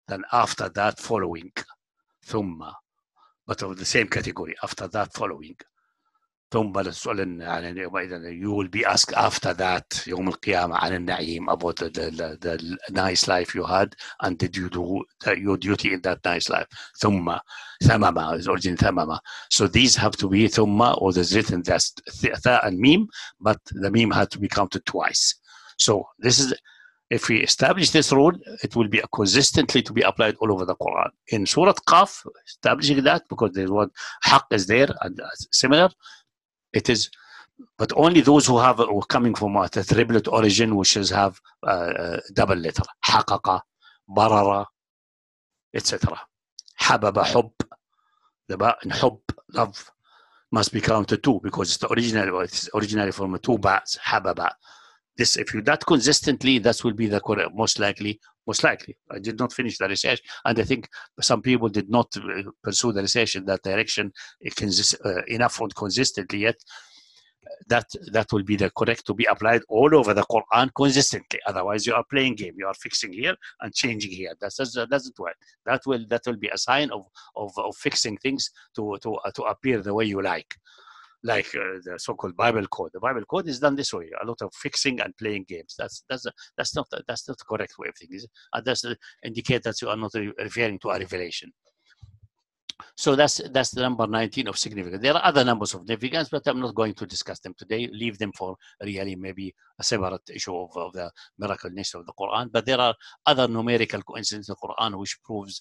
then after that following, ثم, but of the same category, after that following. ثم لتسألن عن يومئذ, you will be asked after that يوم القيامة عن النعيم, about the nice life you had, and did you do your duty in that nice life. ثم, ثمما is origin ثمما. So these have to be ثم, or there's written that's tha and meme, but the meme had to be counted twice. So this is, if we establish this rule, it will be consistently to be applied all over the Quran. In Surah Qaf, establishing that, because the word haq is there and similar, it is, but only those who have who coming from a triplet origin, which is have double letter, حقق, برر, etc. حبب, حب, the ba in حب, love, must be counted too, because it's the original, it's originally from two ba's, حبب. This, if you do that consistently, that will be the correct, most likely. I did not finish the research, and I think some people did not pursue the research in that direction enough and consistently yet. That will be the correct to be applied all over the Quran consistently. Otherwise, you are playing game. You are fixing here and changing here. That doesn't work. That will be a sign of fixing things to appear the way you like. Like the so-called Bible code. The Bible code is done this way. A lot of fixing and playing games. That's not the correct way of things. And that's indicate that you are not referring to a revelation. So that's the number 19 of significance. There are other numbers of significance, but I'm not going to discuss them today. Leave them for really maybe a separate issue of the miracle nature of the Quran. But there are other numerical coincidences in the Quran which proves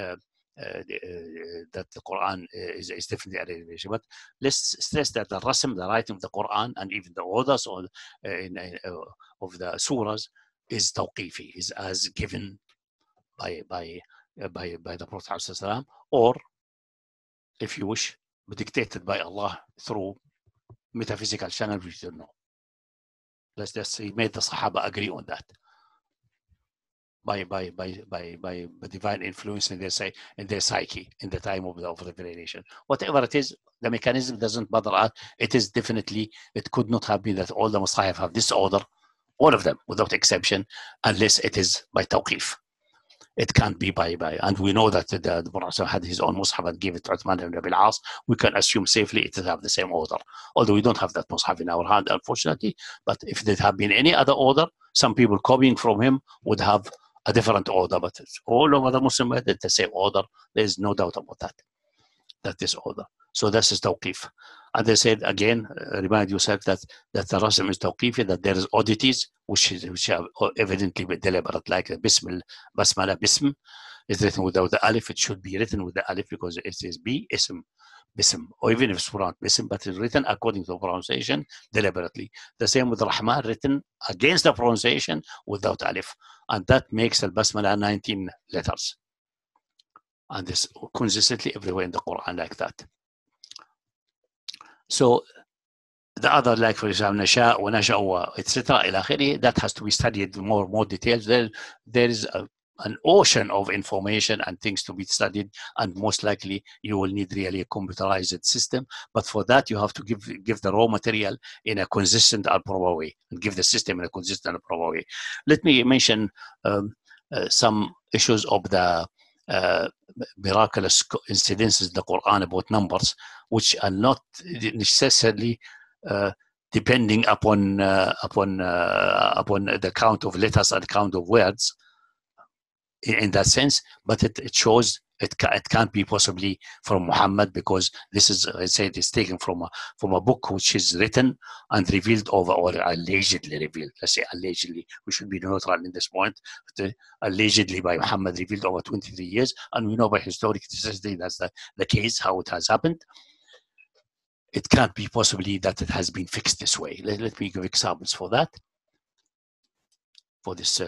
that the Quran is definitely a revelation. But let's stress that the rasm, the writing of the Quran, and even the orders of the surahs is tawqifi, is as given by the Prophet ﷺ, or if you wish, dictated by Allah through metaphysical channels which you don't know. Let's just say, made the Sahaba agree on that. By divine influence in their psyche in the time of the revelation. Whatever it is, the mechanism doesn't bother us. It is definitely, it could not have been that all the Musahif have this order, all of them without exception, unless it is by tawqif. It can't be by, and we know that the Prophet had his own Mus'haf and gave it to Uthman ibn Abi al-As. We can assume safely it will have the same order. Although we don't have that Mus'haf in our hand, unfortunately. But if there had been any other order, some people copying from him would have a different order, but it's all over the Muslim world, it's the same order. There is no doubt about that this order. So this is tawqif. And they said again, remind yourself that the rasm is tawqifi, that there is oddities which are evidently deliberate, like the basmala, bism is written without the alif. It should be written with the alif because it is ism, bism, or even if it's pronounced bism, but it's written according to the pronunciation deliberately. The same with Rahman, written against the pronunciation without alif. And that makes al-basmala 19 letters. And this consistently everywhere in the Quran like that. So the other, like for example, nasha wa nasha, etc., that has to be studied more details. There is an ocean of information and things to be studied, and most likely you will need really a computerized system. But for that, you have to give the raw material in a consistent and proper way, and give the system in a consistent and proper way. Let me mention some issues of the miraculous incidences in the Quran about numbers, which are not necessarily depending upon the count of letters and count of words in that sense, but it shows it can't be possibly from Muhammad, because this is, I said, it's taken from a book which is written and revealed over, or allegedly revealed. Let's say allegedly. We should be neutral in this point. Allegedly by Muhammad, revealed over 23 years, and we know by historic necessity that's the case, how it has happened. It can't be possibly that it has been fixed this way. Let me give examples for that. For this.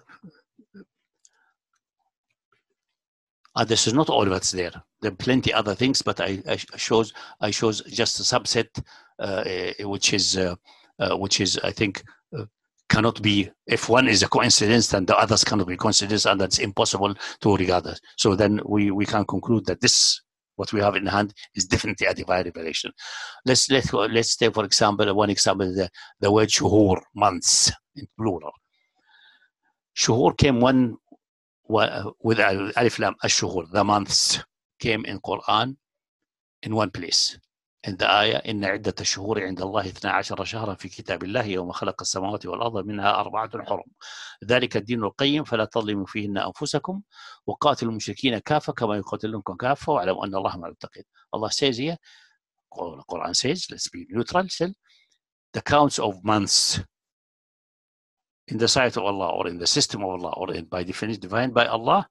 This is not all that's there. There are plenty other things, but I chose just a subset, which is I think cannot be. If one is a coincidence, then the others cannot be coincidence, and that's impossible to regard it. So then we can conclude that this, what we have in hand, is definitely a divine revelation. Let's take, for example, one example, the word shuhur, months in plural. Shuhur came one with Alif Lam, الشهور, the months came in Quran in one place. In the ayah, إن عدة الشهور عند الله 12 شهرا في كتاب الله يوم خلق السماوات والأرض منها 4 حرم ذلك الدين القيم فلا تظلموا فيهن أنفسكم وقاتلوا المشركين كافة كما يقاتلونكم كافة واعلموا أن الله مع المتقين. Allah says here, the Quran says, let's be neutral, the counts of months in the sight of Allah or in the system of Allah or by definition defined by Allah,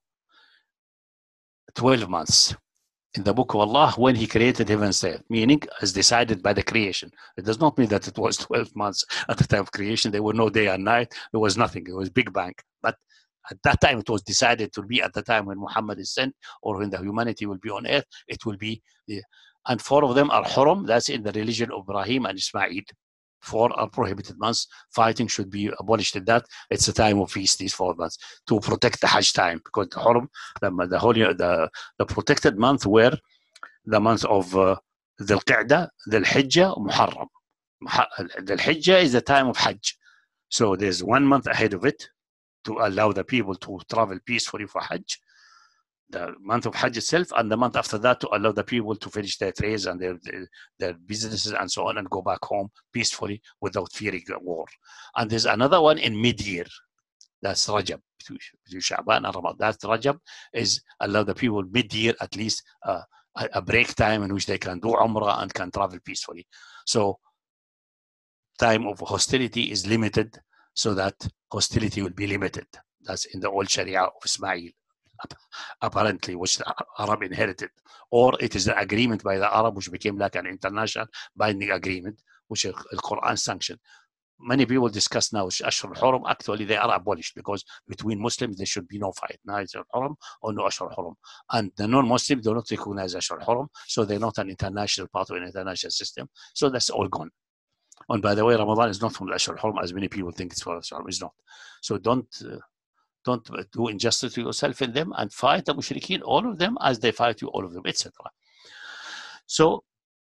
12 months. In the book of Allah, when He created heaven and earth, meaning as decided by the creation. It does not mean that it was 12 months at the time of creation. There were no day and night. There was nothing. It was Big Bang. But at that time, it was decided to be at the time when Muhammad is sent or when the humanity will be on earth, it will be. And 4 of them are Hurum. That's in the religion of Ibrahim and Ismail. 4 are prohibited months. Fighting should be abolished in that. It's a time of feast, these 4 months, to protect the Hajj time, because the Hurum, the protected month were the month of Dhul Qa'dah, Dhul Hijjah, Muharram. Dhul Hijjah is the time of Hajj. So there's 1 month ahead of it to allow the people to travel peacefully for Hajj. The month of Hajj itself, and the month after that to allow the people to finish their trades and their businesses and so on and go back home peacefully without fearing war. And there's another one in mid-year. That's Rajab, between Sha'ban and Ramadan. That's Rajab, is allow the people mid-year at least a break time in which they can do Umrah and can travel peacefully. So time of hostility is limited so that hostility will be limited. That's in the old Sharia of Ismail, apparently, which the Arab inherited, or it is an agreement by the Arab which became like an international binding agreement which the Quran sanctioned. Many people discuss now Ashur al-Hurum. Actually, they are abolished because between Muslims there should be no fight, no Ashur al-Hurum or no Ashur al-Hurum. And the non-Muslims do not recognize Ashur al-Hurum, so they're not an international part of an international system. So that's all gone. And by the way, Ramadan is not from the Ashur al-Hurum as many people think it's for Ashur al-Hurum. It's not. So don't do injustice to yourself in them and fight the mushrikeen, all of them, as they fight you, all of them, etc. So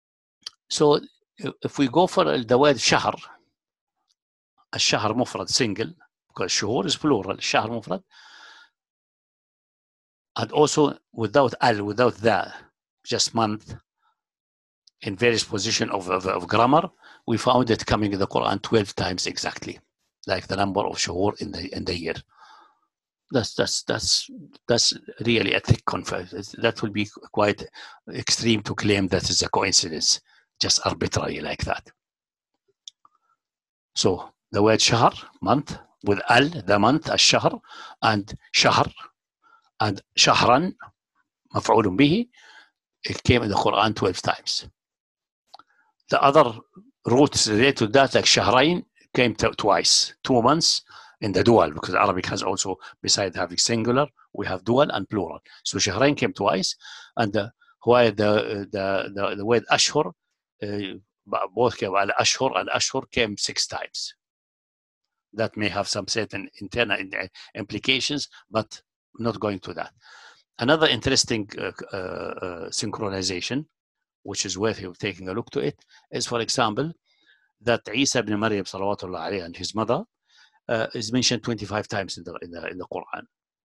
if we go for the word shahr, الشهر مفرد single, because shuhur is plural, الشهر مفرد, and also without al, without the, just month, in various positions of grammar, we found it coming in the Quran 12 times exactly, like the number of shuhur in the year. That's really a thick conflict. That will be quite extreme to claim that is a coincidence, just arbitrary like that. So the word shahr, month, with al, the month, al-shahr, and shahr, and shahran, maf'ulun bihi, it came in the Quran 12 times. The other roots related to that, like shahrain, came twice, 2 months, in the dual, because Arabic has also, besides having singular, we have dual and plural. So shahrain came twice, and the word ashhur, both came, al-ashhur and ashhur came 6 times. That may have some certain internal implications, but I'm not going to that. Another interesting synchronization, which is worth taking a look to it, is, for example, that Isa ibn Maryam salawatullah alayhi and his mother is mentioned 25 times in the Quran.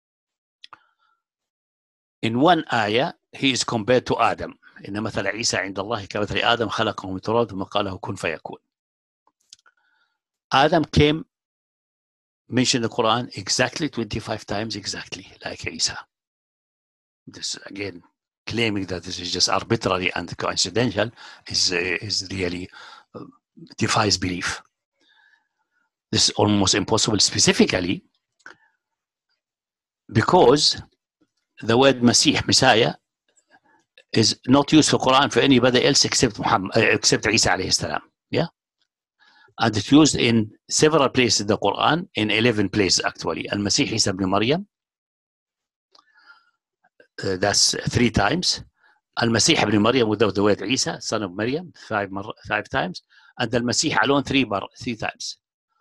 In one ayah, he is compared to Adam. إن مثل عيسى عند الله كمثل آدم خلقه من تراب ثم قال له كن فيكون. Adam came mentioned in the Quran exactly 25 times, exactly like Isa. This again, claiming that this is just arbitrary and coincidental is really defies belief. This is almost impossible, specifically because the word Masih, Messiah, is not used for Quran for anybody else except Muhammad, except Isa alayhi salam. Yeah, and it's used in several places in the Quran, in 11 places actually. Al-Masih Isa ibn Maryam, that's 3 times. Al-Masih ibn Maryam without the word Isa, son of Maryam, 5 times, and Al-Masih alone 3 times.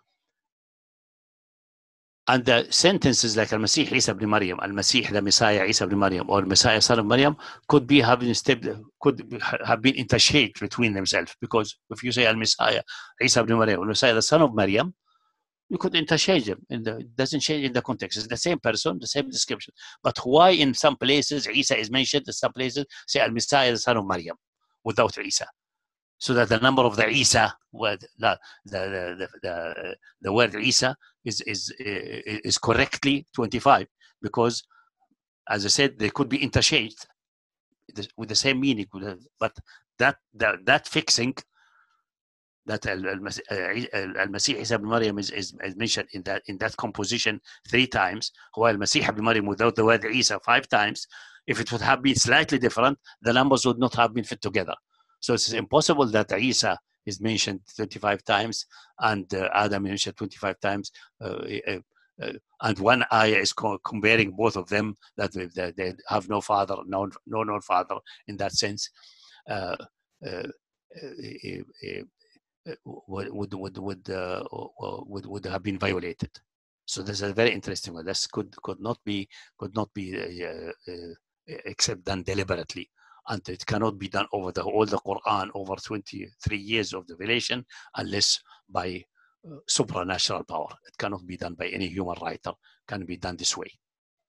And the sentences like Al-Masih Isa ibn Maryam, Al-Masih the Messiah Isa ibn Maryam, or Messiah son of Maryam, could have been interchanged between themselves, because if you say Al-Messiah Isa ibn Maryam, Al-Messiah the son of Maryam, You could interchange them. It doesn't change in the context. It's the same person, the same description. But why in some places Isa is mentioned, in some places say Al-Messiah, the son of Maryam, without Isa? So that the number of the Isa, word, the word Isa is correctly 25, because, as I said, they could be interchanged with the same meaning. But that fixing, that Al-Masih Isa ibn Maryam is mentioned in that composition 3 times, while Masih ibn Maryam without the word Isa 5 times. If it would have been slightly different, the numbers would not have been fit together. So it's impossible that Isa is mentioned 25 times and Adam mentioned 25 times, and one ayah is comparing both of them, that they have no father, no father in that sense. Would have been violated. So this is a very interesting one. This could not be except done deliberately, and it cannot be done over all the Quran over 23 years of revelation unless by supernatural power. It cannot be done by any human writer. It can be done this way.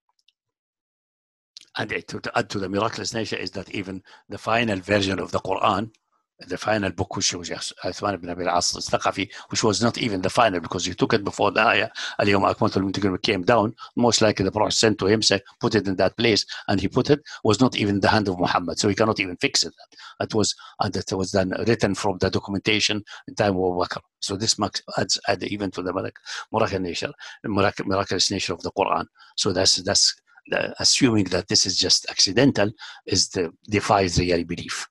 And to add to the miraculous nature is that even the final version of the Quran, the final book, which was Uthman ibn Abi al-As al-Thaqafi, which was not even the final, because he took it before the ayah Al-Yawma Akmaltu Lakum came down. Most likely the Prophet sent to him, say, put it in that place, and he put it, was not even the hand of Muhammad, so he cannot even fix it. It was then written from the documentation in time of Abu Bakr. So this adds even to the miraculous nature of the Quran. So that's assuming that this is just accidental defies real belief.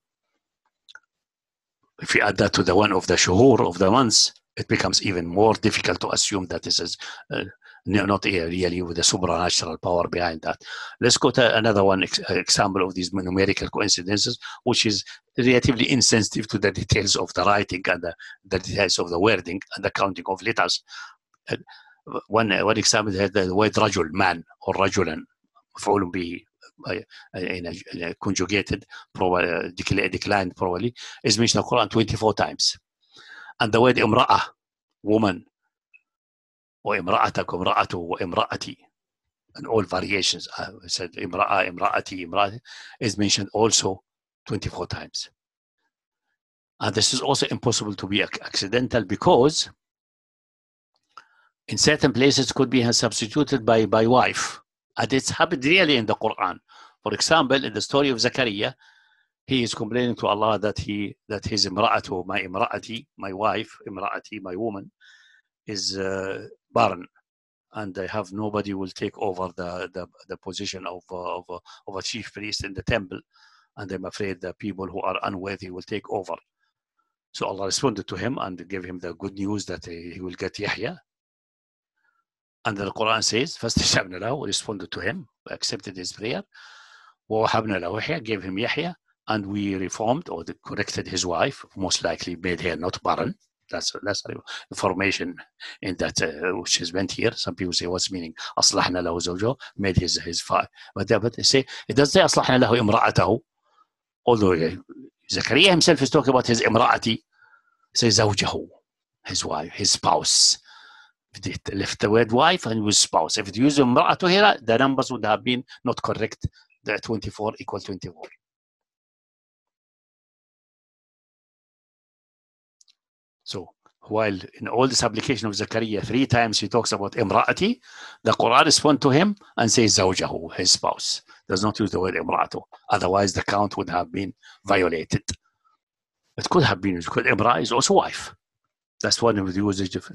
If you add that to the one of the shuhur, of the months, it becomes even more difficult to assume that this is not really with the supernatural power behind that. Let's go to another one example of these numerical coincidences, which is relatively insensitive to the details of the writing and the details of the wording and the counting of letters. One example had the word rajul, man, or rajulan, مفعول به in a conjugated, declined probably, is mentioned in the Quran 24 times. And the word imra'ah, woman, or imra'atak, imra'atu, or imra'ati, and all variations, said imra'ah, imra'ati, imra'ati, is mentioned also 24 times. And this is also impossible to be accidental, because in certain places it could be substituted by wife. And it's happened really in the Quran. For example, in the story of Zakaria, he is complaining to Allah that his imra'atu, my imra'ati, my wife, imra'ati, my woman, is barren, and I have nobody will take over the position of a chief priest in the temple, and I'm afraid the people who are unworthy will take over. So Allah responded to him and gave him the good news that he will get Yahya. And the Quran says, فَاسْتَجَبْنَا لَهُ, responded to him, accepted his prayer. وَوَهَبْنَا لَهُ يَحْيَى, gave him Yahya, and we reformed or corrected his wife, most likely made her not barren. That's information in that which is meant here. Some people say, what's meaning? أَصْلَحْنَا لَهُ زَوْجَهُ, made his wife. But they say, it doesn't say أَصْلَحْنَا لَهُ إِمْرَأَتَهُ. Although Zakaria himself is talking about his imra'ati, says زَوْجَهُ, his wife, his spouse. If it left the word wife and was spouse. If it used imra'atu here, the numbers would have been not correct. The 24 equal 24. So while in all this application of Zakaria 3 times he talks about imra'ati, the Quran responds to him and says zawjahu, his spouse. Does not use the word imra'atu. Otherwise the count would have been violated. It could have been, because imra' is also wife. That's one of the usage of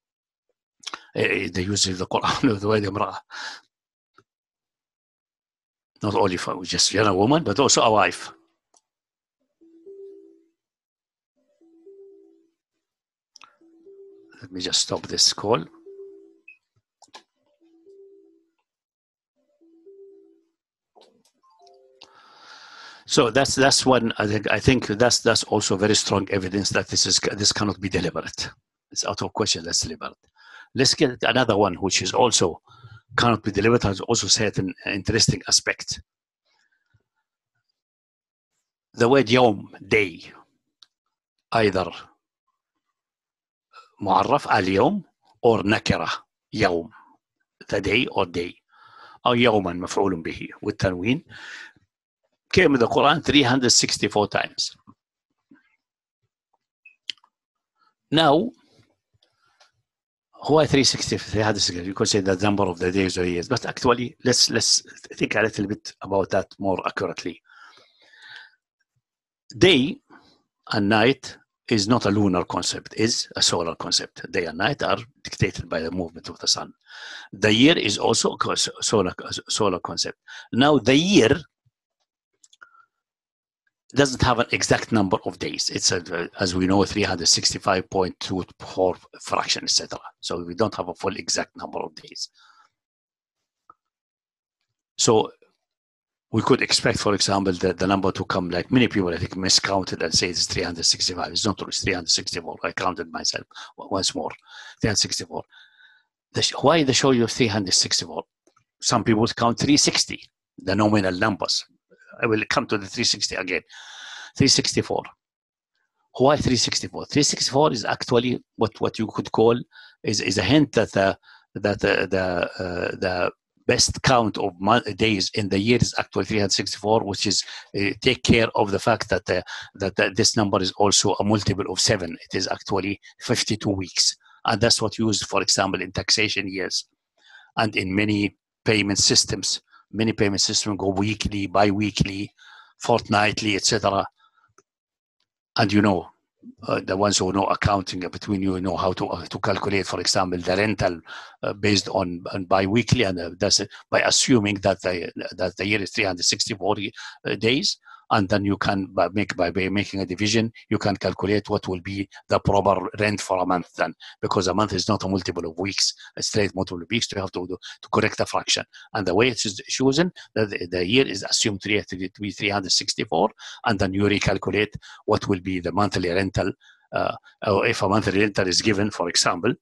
the use of the Quran of the word imra'ah. Not only for just a woman, but also a wife. Let me just stop this call. So that's one. I think that's also very strong evidence that this cannot be deliberate. It's out of question. That's deliberate. Let's get another one, which is also cannot be deliberate, has also certain interesting aspect. The word yawm, day, either mu'arraf al-yawm or nakira, يوم, the day or day, أو يوما مفعول به والتنوين, came in the Quran 364 times. Now, why 360? You could say the number of the days or years, but actually, let's think a little bit about that more accurately. Day and night is not a lunar concept, is a solar concept. Day and night are dictated by the movement of the sun. The year is also a solar concept. Now, the year doesn't have an exact number of days. It's, as we know, 365.24 fraction, etc. So we don't have a full exact number of days. So we could expect, for example, the number to come, like many people, I think, miscounted and say it's 365. It's not true, it's 364. I counted myself once more, 364. Why they show you 364? Some people count 360, the nominal numbers. I will come to the 360 again. 364. Why 364? 364 is actually what you could call is a hint that the best count of days in the year is actually 364, which is take care of the fact that this number is also a multiple of 7. It is actually 52 weeks, and that's what used, for example, in taxation years, and in many payment systems. Many payment systems go weekly, bi-weekly, fortnightly, etc. And you know, the ones who know accounting between you know how to calculate, for example, the rental based on bi-weekly, and that's by assuming that the year is 364 days. And then you can, by making a division, you can calculate what will be the proper rent for a month then, because a month is not a multiple of weeks, a straight multiple of weeks. So you have to correct a fraction. And the way it is chosen, the year is assumed to be 364, and then you recalculate what will be the monthly rental, or if a monthly rental is given, for example,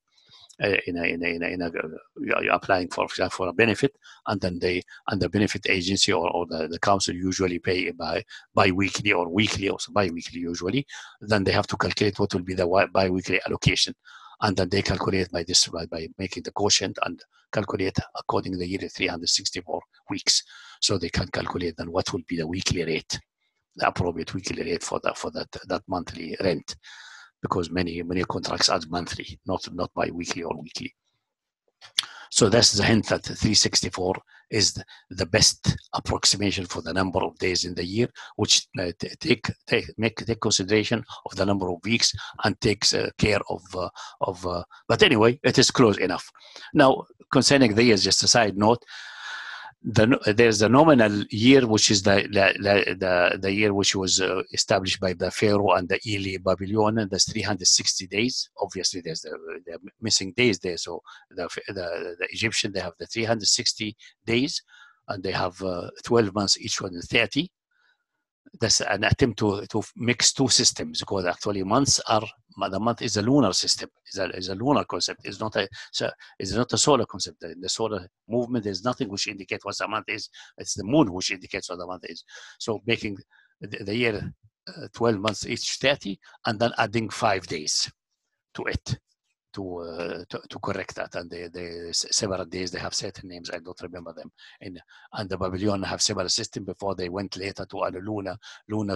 you're applying for a benefit, and then the benefit agency or the council usually pay bi-weekly or weekly, or bi-weekly usually. Then they have to calculate what will be the bi-weekly allocation, and then they calculate by making the quotient and calculate according to the year 364 weeks. So they can calculate then what will be the weekly rate, the appropriate weekly rate for that monthly rent. Because many contracts are monthly, not bi-weekly or weekly. So that's the hint that 364 is the best approximation for the number of days in the year, which take consideration of the number of weeks and takes care of. But anyway, it is close enough. Now, concerning the years, just a side note. There's a nominal year, which is the year which was established by the Pharaoh and the Eli Babylonian. There's 360 days. Obviously, there's the missing days there. So the Egyptian, they have the 360 days, and they have 12 months, each one is 30. That's an attempt to mix two systems, because actually the month is a lunar system, is a lunar concept. It's not a solar concept. In the solar movement, there's nothing which indicates what the month is. It's the moon which indicates what the month is. So making the year 12 months each 30, and then adding 5 days to it to correct that. And the several days, they have certain names, I don't remember them. And the Babylonians have several systems before they went later to a lunar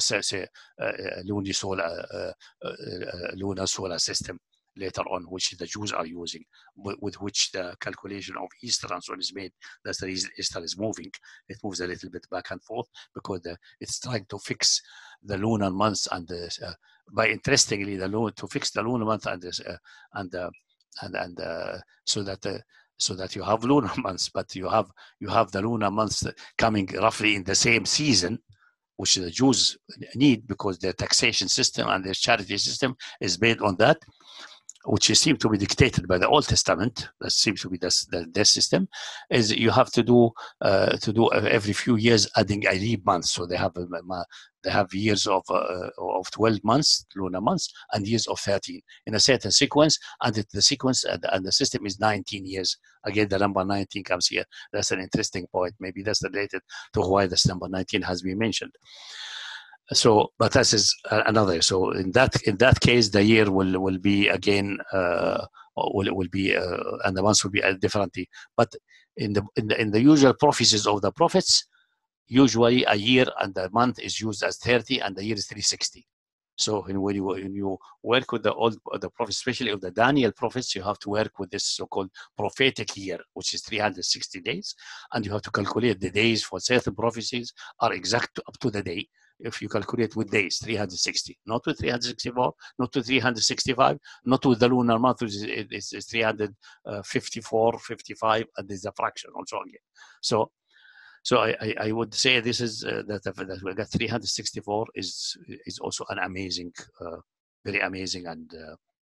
solar system later on, which the Jews are using, with which the calculation of Easter and so on is made. That's the reason Easter is moving. It moves a little bit back and forth because it's trying to fix the lunar months, and interestingly, to fix the lunar month so that you have lunar months, but you have the lunar months coming roughly in the same season, which the Jews need, because their taxation system and their charity system is based on that, which seems to be dictated by the Old Testament. That seems to be their system. Is you have to do every few years adding a leap month. So they have years of 12 months, lunar months, and years of 13 in a certain sequence, and the sequence and the system is 19 years. Again, the number 19 comes here. That's an interesting point. Maybe that's related to why this number 19 has been mentioned. So, but this is another. So in that case, the year will be again will be, and the months will be differently. But in the usual prophecies of the prophets, usually a year and the month is used as 30 and the year is 360. So when you work with the prophets, especially of the Daniel prophets, you have to work with this so-called prophetic year, which is 360 days, and you have to calculate the days for certain prophecies are exact up to the day. If you calculate with days, 360, not with 364, not with 365, not with the lunar month, which is 354, 55, and there's a fraction also again. So I would say this is that we got 364 is also an amazing, very amazing and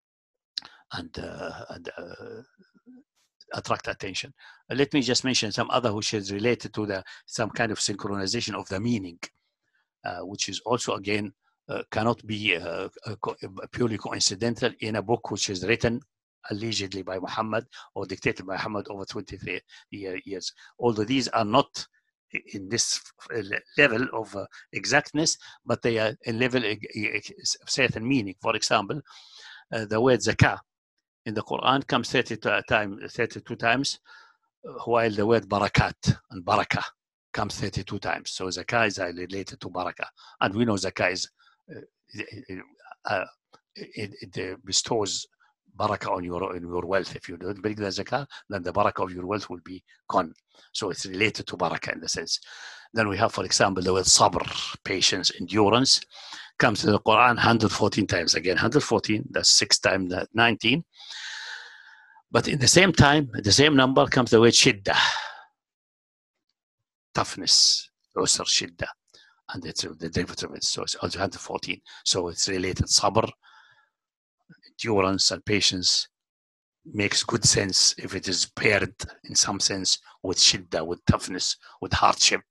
attract attention. Let me just mention some other which is related to some kind of synchronization of the meaning, which is also again cannot be purely coincidental in a book which is written allegedly by Muhammad or dictated by Muhammad over 23 years. Although these are not in this level of exactness, but they are in level of certain meaning. For example, the word zakah in the Quran comes 32 times, while the word barakat and barakah comes 32 times. So zakah is related to barakah, and we know zakah is it bestows barakah on your wealth. If you don't bring the zakah, then the barakah of your wealth will be gone. So it's related to barakah in the sense. Then we have, for example, the word sabr, patience, endurance, comes to the Quran 114 times. Again, 114, that's 6 times 19. But in the same time, the same number comes the word shiddah, toughness, usr, shiddah, and it's the derivative of it. So it's also 114. So it's related. Sabr, endurance, and patience makes good sense if it is paired in some sense with shiddah, with toughness, with hardship.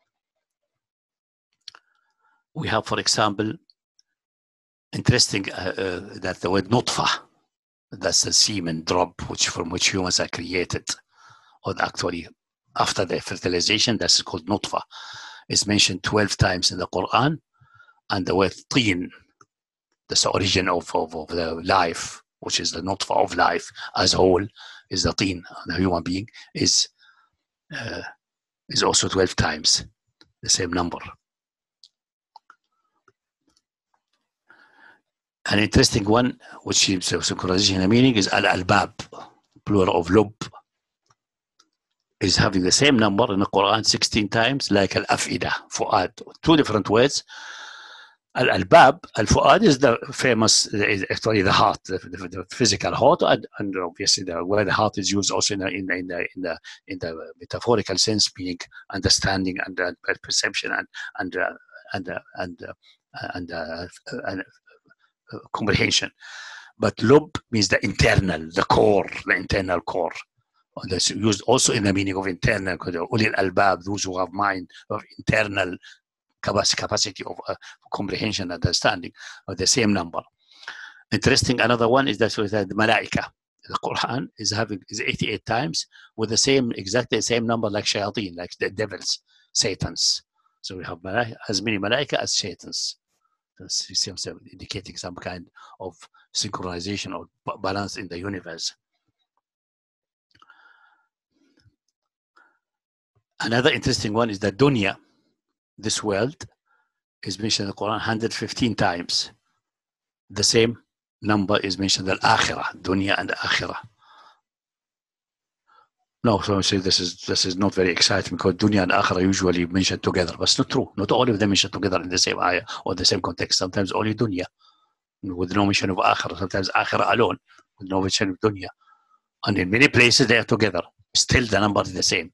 We have, for example, interesting that the word nutfa, that's the semen drop from which humans are created, or actually after the fertilization, that's called nutfa, is mentioned 12 times in the Quran, and the word teen, that's the origin of the life, which is the nutfa of life as a whole, is the teen, the human being, is also 12 times the same number. An interesting one, which is synchronization in the meaning, is al-albab, plural of lub, is having the same number in the Quran 16 times, like al-afida, fu'ad, 2 different words. Al-albab, al-fu'ad is the famous, is actually the heart, the physical heart, and obviously where the heart is used also in the metaphorical sense, meaning understanding and perception and comprehension. But lub means the internal, the core, the internal core. That's used also in the meaning of internal, ulil albab, those who have mind of internal capacity of comprehension and understanding, of the same number. Interesting, another one is that with the malaika. The Quran is 88 times with exactly the same number like shayateen, like the devils, satans. So we have as many malaika as satans. Seems indicating some kind of synchronization or balance in the universe. Another interesting one is that dunya, this world, is mentioned in the Quran 115 times. The same number is mentioned in al-akhirah, dunya and akhirah. No, so I say this is not very exciting because dunya and akhirah usually mentioned together, but it's not true. Not all of them mentioned together in the same ayah or the same context. Sometimes only dunya with no mention of akhirah. Sometimes akhirah alone with no mention of dunya. And in many places they are together. Still the number is the same.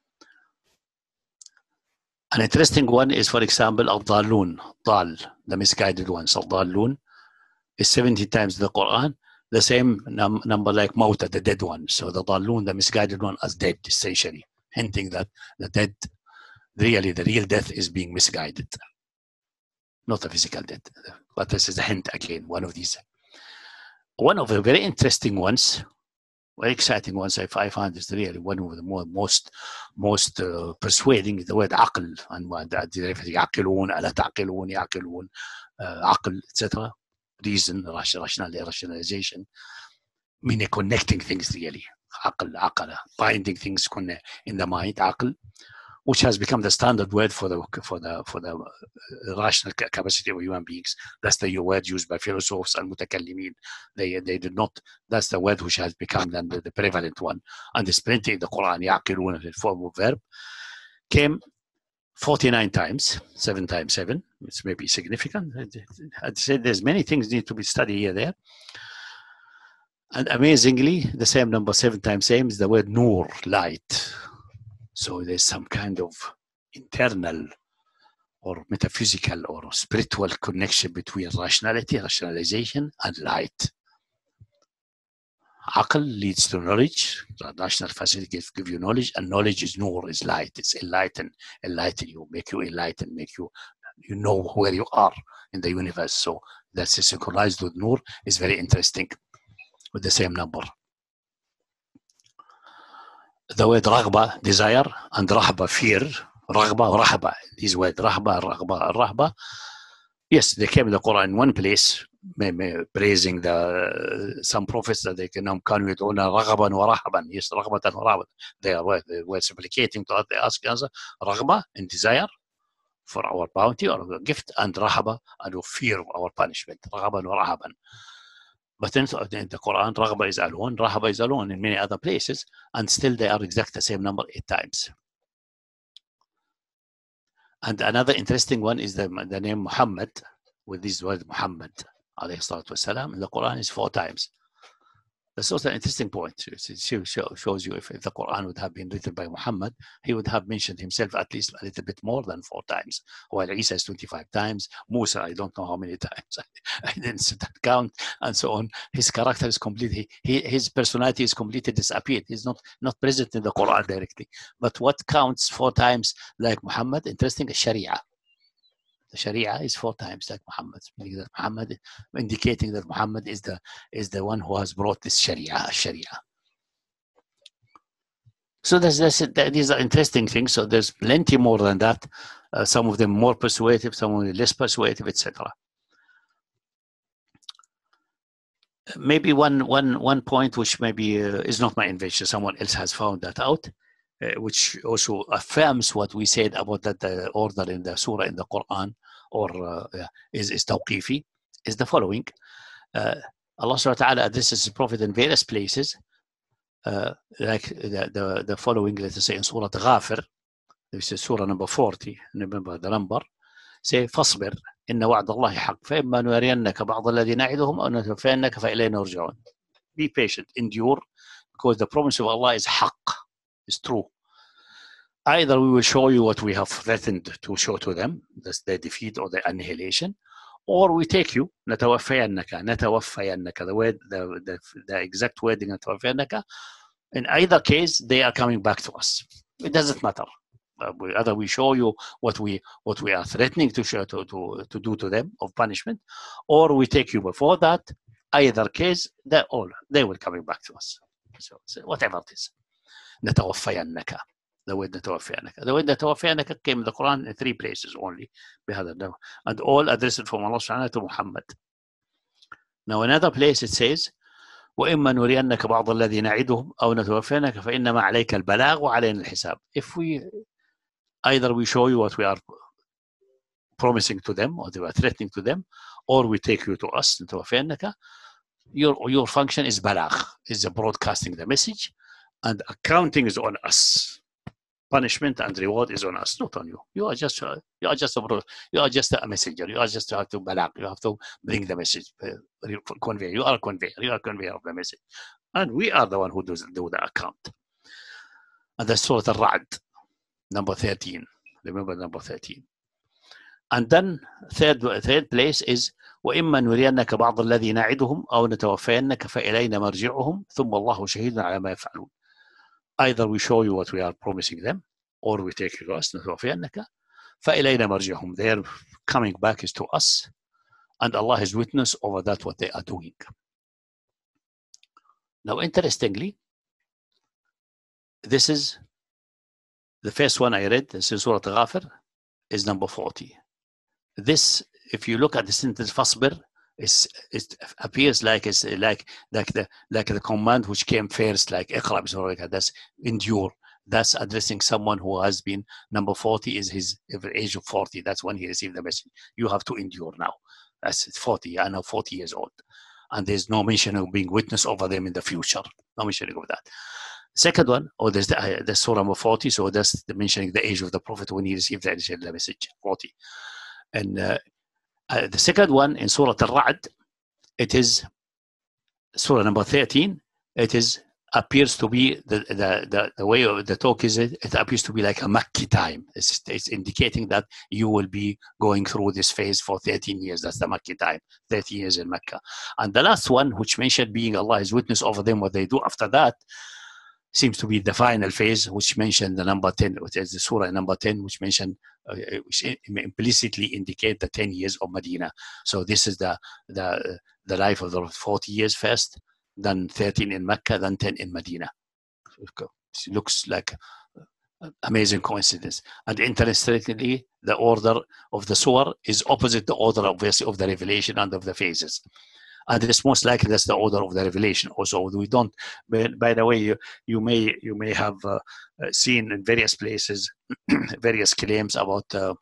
An interesting one is, for example, al-dallun, dal, the misguided ones. Al-dallun is 70 times the Quran. The same number like Mauta, the dead one. So the Dallun, the misguided one, as dead, essentially, hinting that the dead, really, the real death is being misguided. Not a physical death, but this is a hint again, one of these. One of the very interesting ones, very exciting ones I find is really one of the most persuading is the word aql, and the derivative yaqilun, ala taqilun, yaqilun, aql, etc. Reason, rationalization, meaning connecting things really. عقل, binding things in the mind, عقل, which has become the standard word for the rational capacity of human beings. That's the word used by philosophers and mutakallimin. They did not. That's the word which has become then the prevalent one. And there's plenty in the Quran. يعقلون in the form of verb came 49 times, 7 times 7. It's maybe significant. I'd say there's many things need to be studied here there. And amazingly, the same number 7 times same is the word nur, light. So there's some kind of internal or metaphysical or spiritual connection between rationalization, and light. Aql leads to knowledge. The rational facility give you knowledge, and knowledge is nur, is light. It's enlighten you, make you enlightened, make you know where you are in the universe. So that's synchronized with nur is very interesting with the same number. The word raghba, desire, and rahba, fear. Raghba, rahba. These words, rahba, raghba, rahba. Yes, they came in the Quran in one place, praising some prophets that they can يدعون رغبا ورهبا. Yes, رغبة ورهبا. They were supplicating to us. They ask us, raghba, in desire for our bounty or gift, and rahaba, and fear of our punishment. رغبا ورهبا. But in the Quran, raghba is alone, rahaba is alone in many other places, and still they are exact the same number 8 times. And another interesting one is the name Muhammad, with this word Muhammad, alayhi salatu wasalam, in the Quran is 4 times. That's also an interesting point. It shows you if the Quran would have been written by Muhammad, he would have mentioned himself at least a little bit more than 4 times. While Isa is 25 times, Musa, I don't know how many times. I didn't sit that count, and so on. His character is completely, his personality is completely disappeared. He's not present in the Quran directly. But what counts 4 times like Muhammad, interesting, is Sharia. The Sharia is 4 times like Muhammad, meaning that Muhammad, indicating that Muhammad is the one who has brought this Sharia. So these are interesting things. So there's plenty more than that. Some of them more persuasive, some of them less persuasive, etc. Maybe one point which maybe is not my invention. Someone else has found that out, which also affirms what we said about that the order in the surah in the Quran or is tawqifi, is the following. Allah subhanahu wa ta'ala addresses the Prophet in various places, like the following, let us say in Surah Ghafir, this is Surah number 40, remember the number, say فاصبر إن وعد الله حق فإما نرينك بعض الذي نعدهم أو نتوفينك فإلينا يرجعون. Be patient, endure, because the promise of Allah is haqq, is true. Either we will show you what we have threatened to show to them, that's their defeat or their annihilation, or we take you, نتوفينك, the word, the exact wording, نتوفينك. In either case, they are coming back to us. It doesn't matter. Either we show you what we are threatening to show to do to them of punishment, or we take you before that. Either case, they will coming back to us. So whatever it is, نتوفينك. The word نتوفينك. The word نتوفينك came in the Quran in 3 places only, and all addressed from Allah subhanahu to Muhammad. Now another place it says, وإما نرينك بعض الذي نعدهم أو نتوفينك فإنما عليك البلاغ وعلينا الحساب. If either we show you what we are promising to them or they are threatening to them, or we take you to us, نتوفينك, your function is balagh, is broadcasting the message, and accounting is on us. Punishment and reward is on us, not on you. You are just a messenger. You are just have to balagh. You have to bring the message, convey. You are a conveyor. You are a conveyor of the message, and we are the one who do the account. And that's Surah Al-Ra'd, number 13. Remember number 13. And then third place is وإما نرينك بعض الذي نعدهم أو نتوفينك فإلينا مرجعهم ثم الله شهيد على ما يفعلون. Either we show you what we are promising them, or we take you to us, نتوفينك فإلينا مرجعهم. Their coming back is to us, and Allah is witness over that what they are doing. Now, interestingly, this is the first one I read. This is Surah Ghafir, is number 40. This, if you look at the sentence فاصبر, it appears like it's like the command which came first, like اقرأ باسم ربك. That's endure. That's addressing someone who has been number 40 is his age of 40. That's when he received the message. You have to endure now. That's 40. I know 40 years old, and there's no mention of being witness over them in the future. No mentioning of that. Second one, there's the surah number 40. So that's the mentioning the age of the Prophet when he received the message, 40. And the second one in Surah Al-Ra'd, it is Surah number 13. It is appears to be the way of the talk is it appears to be like a Makki time. It's indicating that you will be going through this phase for 13 years. That's the Makki time, 30 years in Mecca. And the last one, which mentioned being Allah's witness over them, what they do after that, seems to be the final phase, which mentioned the number 10, which is the surah number 10, which mentioned, which implicitly indicate the 10 years of Medina. So this is the life of the 40 years first, then 13 in Mecca, then 10 in Medina. It looks like amazing coincidence. And interestingly, the order of the surah is opposite the order, obviously, of the revelation and of the phases. And it's most likely that's the order of the revelation. Also, we don't. By the way, you may have seen in various places various claims about the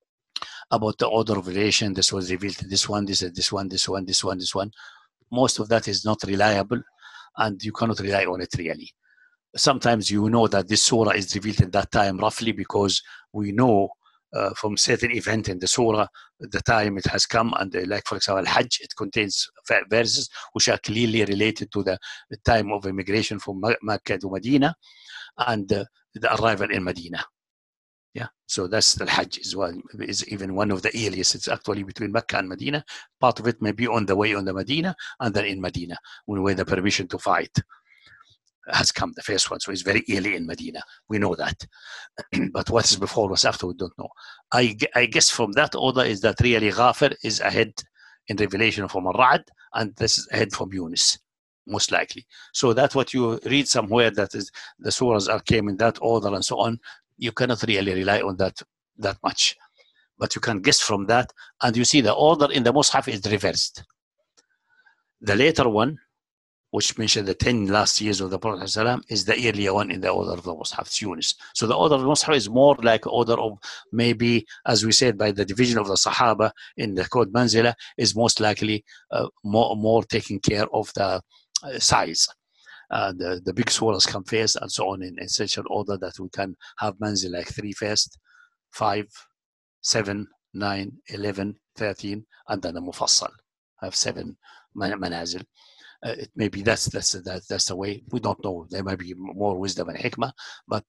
order of revelation. This was revealed to this one, this one. Most of that is not reliable, and you cannot rely on it really. Sometimes you know that this surah is revealed at that time roughly because we know from certain event in the surah the time it has come, and like for example Hajj, it contains verses which are clearly related to the time of immigration from Mecca to Medina and the arrival in Medina. Yeah, so that's the Hajj as well. Is even one of the earliest. It's actually between Mecca and Medina. Part of it may be on the way on the Medina, and then in Medina when the permission to fight has come, the first one. So it's very early in Medina. We know that. But what is before, what's after, we don't know. I guess from that order is that really Ghafir is ahead in revelation from Al-Ra'd, and this is ahead from Yunus, most likely. So that's what you read somewhere, that is the surahs came in that order and so on. You cannot really rely on that much. But you can guess from that, and you see the order in the Mus'haf is reversed. The later one, which mentioned the 10 last years of the Prophet ﷺ, is the earlier one in the order of the Mus'haf, it's Yunus. So the order of the Mus'haf is more like order of, maybe, as we said, by the division of the Sahaba in the code Manzila, is most likely more taking care of the size. The big surahs come first and so on in essential order, that we can have manzil like 3 first, 5, 7, 9, 11, 13, and then the Mufassal have 7 manazil. It maybe that's the way. We don't know. There might be more wisdom and hikmah, but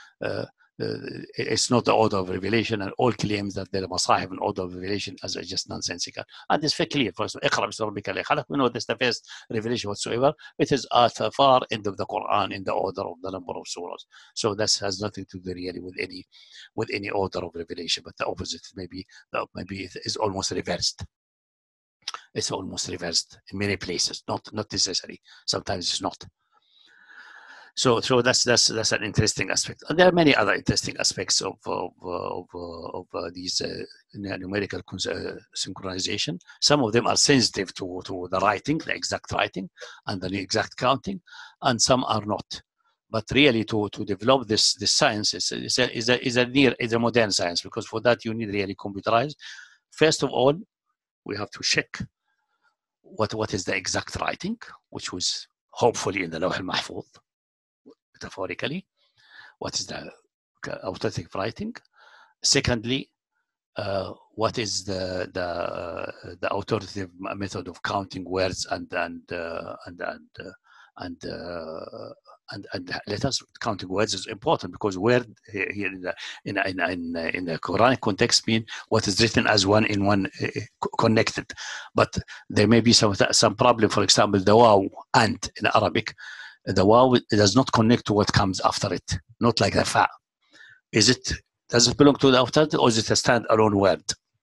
it's not the order of revelation, and all claims that the Masahib and order of revelation as just nonsensical. And it's very clear. For example, اقرأ باسم ربك الذي خلق. We know this the first revelation whatsoever. It is at the far end of the Quran in the order of the number of surahs. So this has nothing to do really with any order of revelation, but the opposite. Maybe it is almost reversed. It's almost reversed in many places. Not necessary. Sometimes it's not. So that's an interesting aspect. And there are many other interesting aspects of these numerical synchronization. Some of them are sensitive to the writing, the exact writing, and the exact counting, and some are not. But really, to develop this science is a modern science, because for that you need really computerized. First of all, we have to check what is the exact writing, which was hopefully in the Lawh al-Mahfuz. Metaphorically, what is the authentic writing? Secondly, what is the authoritative method of counting words and letters? Counting words is important, because word here in the Quranic context mean what is written as one in one connected. But there may be some problem. For example, the waw and in Arabic. The waw does not connect to what comes after it, not like the fa. Does it belong to the authority, or is it a stand-alone word?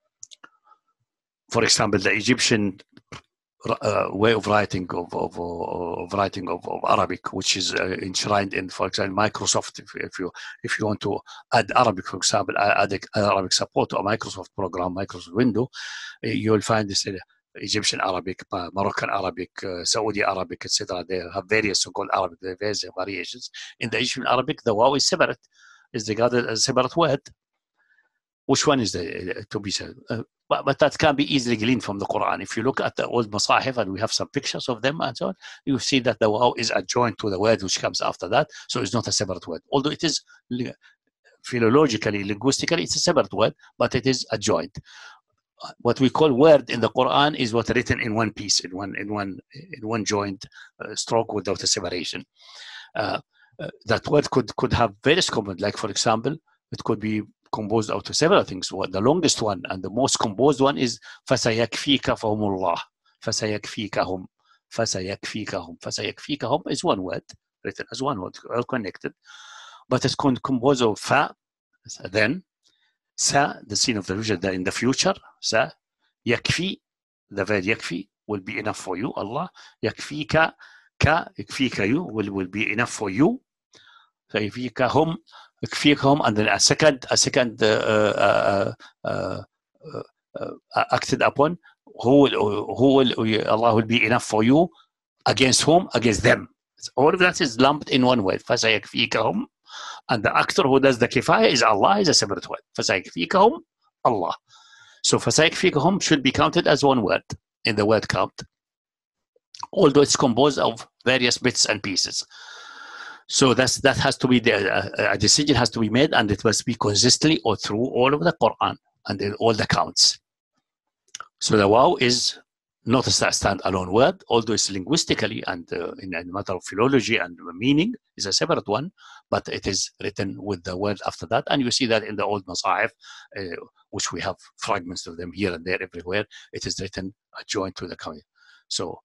For example, the Egyptian way of writing of Arabic, which is enshrined in, for example, Microsoft. If you want to add Arabic, for example, add Arabic support to a Microsoft program, Microsoft window, you will find this Egyptian Arabic, Moroccan Arabic, Saudi Arabic, etc. They have various so-called Arabic, various variations. In the Egyptian Arabic, the waw is separate, is regarded as a separate word. Which one is to be said? But that can be easily gleaned from the Quran. If you look at the old Masahif, and we have some pictures of them and so on, you see that the waw is adjoined to the word which comes after that, so it's not a separate word. Although it is philologically, linguistically, it's a separate word, but it is adjoined. What we call word in the Quran is what written in one piece, in one joint stroke without a separation. That word could have various components. Like for example, it could be composed out of several things. The longest one and the most composed one is فَسَيَكْفِيكَ فَهُمُ اللَّهِ فَسَيَكْفِيكَهُم فَسَيَكْفِيكَهُم فَسَيَكْفِيكَهُم is one word, written as one word, all connected. But it's composed of fa, then, sa, the scene of the future, in the future, sa, yakfi, the verb yakfi will be enough for you, Allah. Yakfika, ka, yakfika you, will be enough for you. So yakfikahum, yakfikahum, and then a second acted upon, Allah will be enough for you, against whom? Against them. All of that is lumped in one word, فَسَيَكْفِيكَهُم. And the actor who does the kifaya is Allah, is a separate word. فَسَيَكْفِيكَهُم, Allah. So فَسَيَكْفِيكَهُم should be counted as one word in the word count, although it's composed of various bits and pieces. So that has to be a decision has to be made, and it must be consistently or through all of the Quran and all the counts. So the waw is not a standalone word, although it's linguistically and in a matter of philology and meaning is a separate one, but it is written with the word after that. And you see that in the old Masahif, which we have fragments of them here and there everywhere, it is written adjoined to the Qawm. So,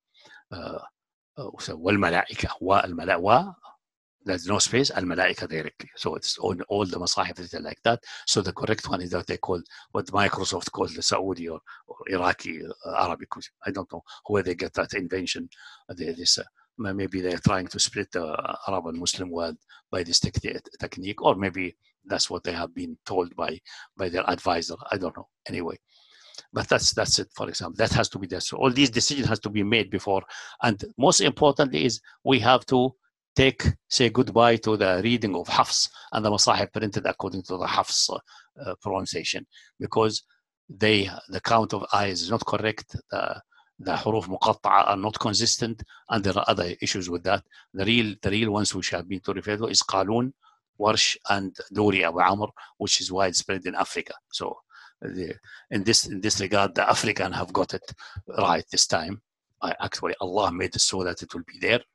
وَالْمَلَائِكَةِ وَالْمَلَائِكَةِ, there's no space, al-malaika directly. So it's on all the Masahif written like that. So the correct one is that they call, what Microsoft calls the Saudi or Iraqi Arabic. I don't know where they get that invention. Maybe they're trying to split the Arab and Muslim world by this technique, or maybe that's what they have been told by their advisor. I don't know. Anyway, but that's it. For example, that has to be there. So all these decisions has to be made before, and most importantly is we have to say goodbye to the reading of Hafs and the Masahif printed according to the Hafs pronunciation, because the count of ayahs is not correct, the huruf muqatta'a are not consistent, and there are other issues with that. The real ones which have been to refer to is Qalun, Warsh, and Duri Abu Amr, which is widespread in Africa. So in this regard, the African have got it right this time. Actually, Allah made it so that it will be there.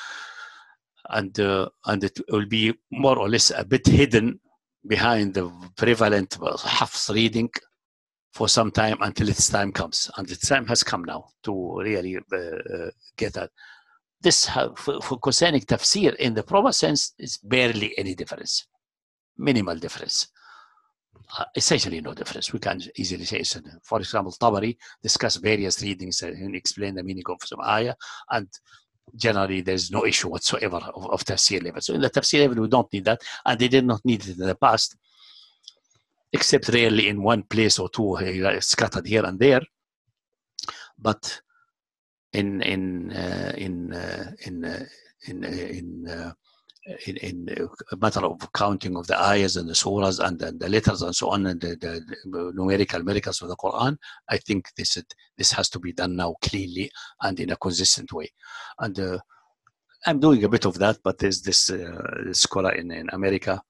And it will be more or less a bit hidden behind the prevalent Hafs reading for some time until its time comes. And its time has come now to really get that. This, for concerning tafsir in the proper sense, is barely any difference. Minimal difference. Essentially no difference. We can easily say, for example, Tabari discuss various readings and explain the meaning of some ayah, and generally there's no issue whatsoever of tafsir level. So in the tafsir level we don't need that, and they did not need it in the past, except rarely in one place or two scattered here and there. But in a matter of counting of the ayahs and the surahs and the letters and so on, and the numerical miracles of the Quran, I think this has to be done now cleanly and in a consistent way. And I'm doing a bit of that, but there's this scholar in America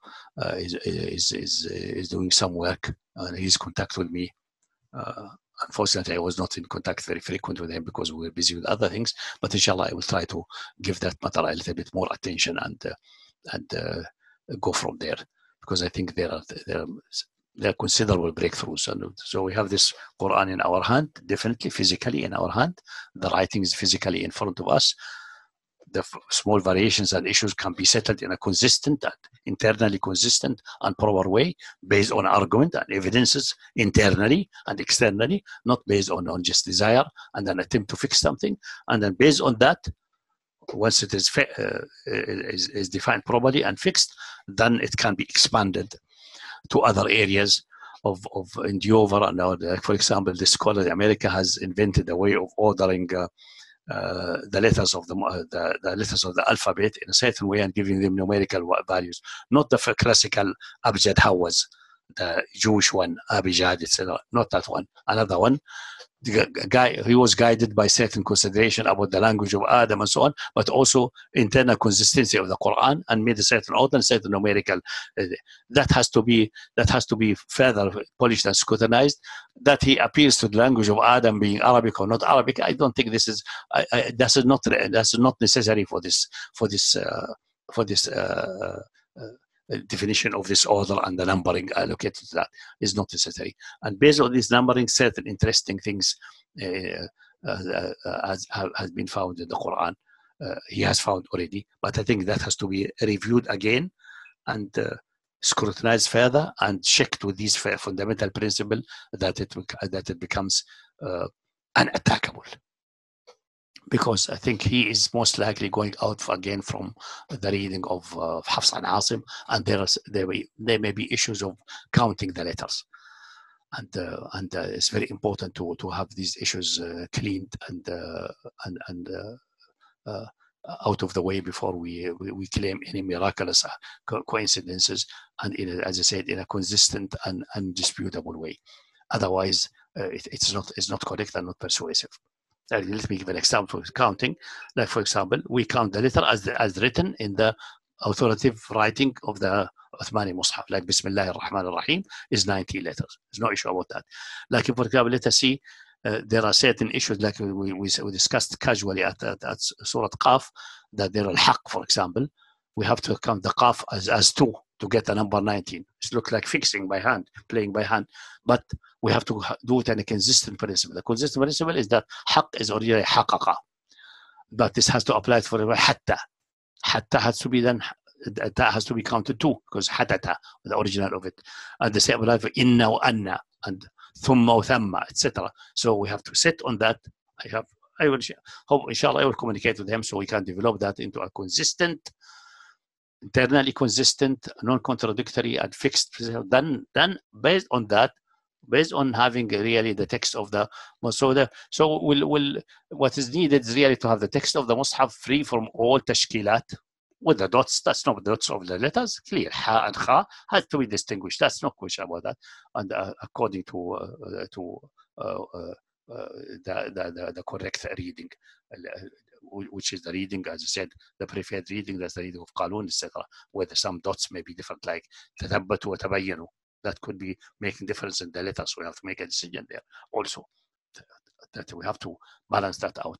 is doing some work, and he's contacted with me. Unfortunately, I was not in contact very frequent with him because we were busy with other things. But inshallah, I will try to give that matter a little bit more attention and go from there, because I think there are considerable breakthroughs. And so we have this Quran in our hand, definitely physically in our hand. The writing is physically in front of us. The small variations and issues can be settled in a consistent, internally consistent and proper way, based on argument and evidences internally and externally, not based on just desire and an attempt to fix something. And then based on that, once it is defined properly and fixed, then it can be expanded to other areas endeavor. And like, for example, this scholar in America has invented a way of ordering the letters of the letters of the alphabet in a certain way and giving them numerical values, not the classical Abjad Hawaz, the Jewish one, Abijad, etc. Not that one. Another one. The guy, he was guided by certain consideration about the language of Adam and so on, but also internal consistency of the Quran, and made a certain order, certain numerical. That has to be further polished and scrutinized. That he appeals to the language of Adam being Arabic or not Arabic, I don't think this is. That's not necessary for this definition of this order, and the numbering allocated to that is not necessary. And based on this numbering, certain interesting things has been found in the Quran. He has found already, but I think that has to be reviewed again and scrutinized further and checked with these fundamental principle that it becomes unattackable. Because I think he is most likely going out again from the reading of Hafs and Asim, and there may be issues of counting the letters, and it's very important to have these issues cleaned and out of the way before we claim any miraculous coincidences, and as I said, in a consistent and undisputable way. Otherwise, it's not correct and not persuasive. Let me give an example of counting. Like, for example, we count the letter as written in the authoritative writing of the Uthmani Mus'haf, like Bismillah ar-Rahman ar-Rahim is 90 letters. There's no issue about that. Like, for example, let us see, there are certain issues, like we discussed casually at Surah Qaf, that there are al-Haq, for example. We have to count the Qaf as 2 to get the number 19. It looks like fixing by hand, playing by hand, but we have to do it in a consistent principle. The consistent principle is that Haq is originally Haqaqa, but this has to apply for Hatta. Hatta has to be then, that has to be counted 2, because Hatata, the original of it. And the same applies for Inna wa Anna, and Thumma wa Thamma, etc. So we have to sit on that. I will hope, inshallah, I will communicate with them so we can develop that into a consistent, internally consistent, non-contradictory, and fixed. Then based on that, based on having really the text of the what is needed is really to have the text of the Mus'haf free from all tashkilat with the dots. That's not the dots of the letters. Clear, Ha and Kha has to be distinguished. That's no question about that. And according to the correct reading, which is the reading, as I said, the preferred reading, that's the reading of Qalun, etc., where some dots may be different, like Tatabbatu wa Tabayyanu. That could be making difference in the letters. We have to make a decision there also. That we have to balance that out.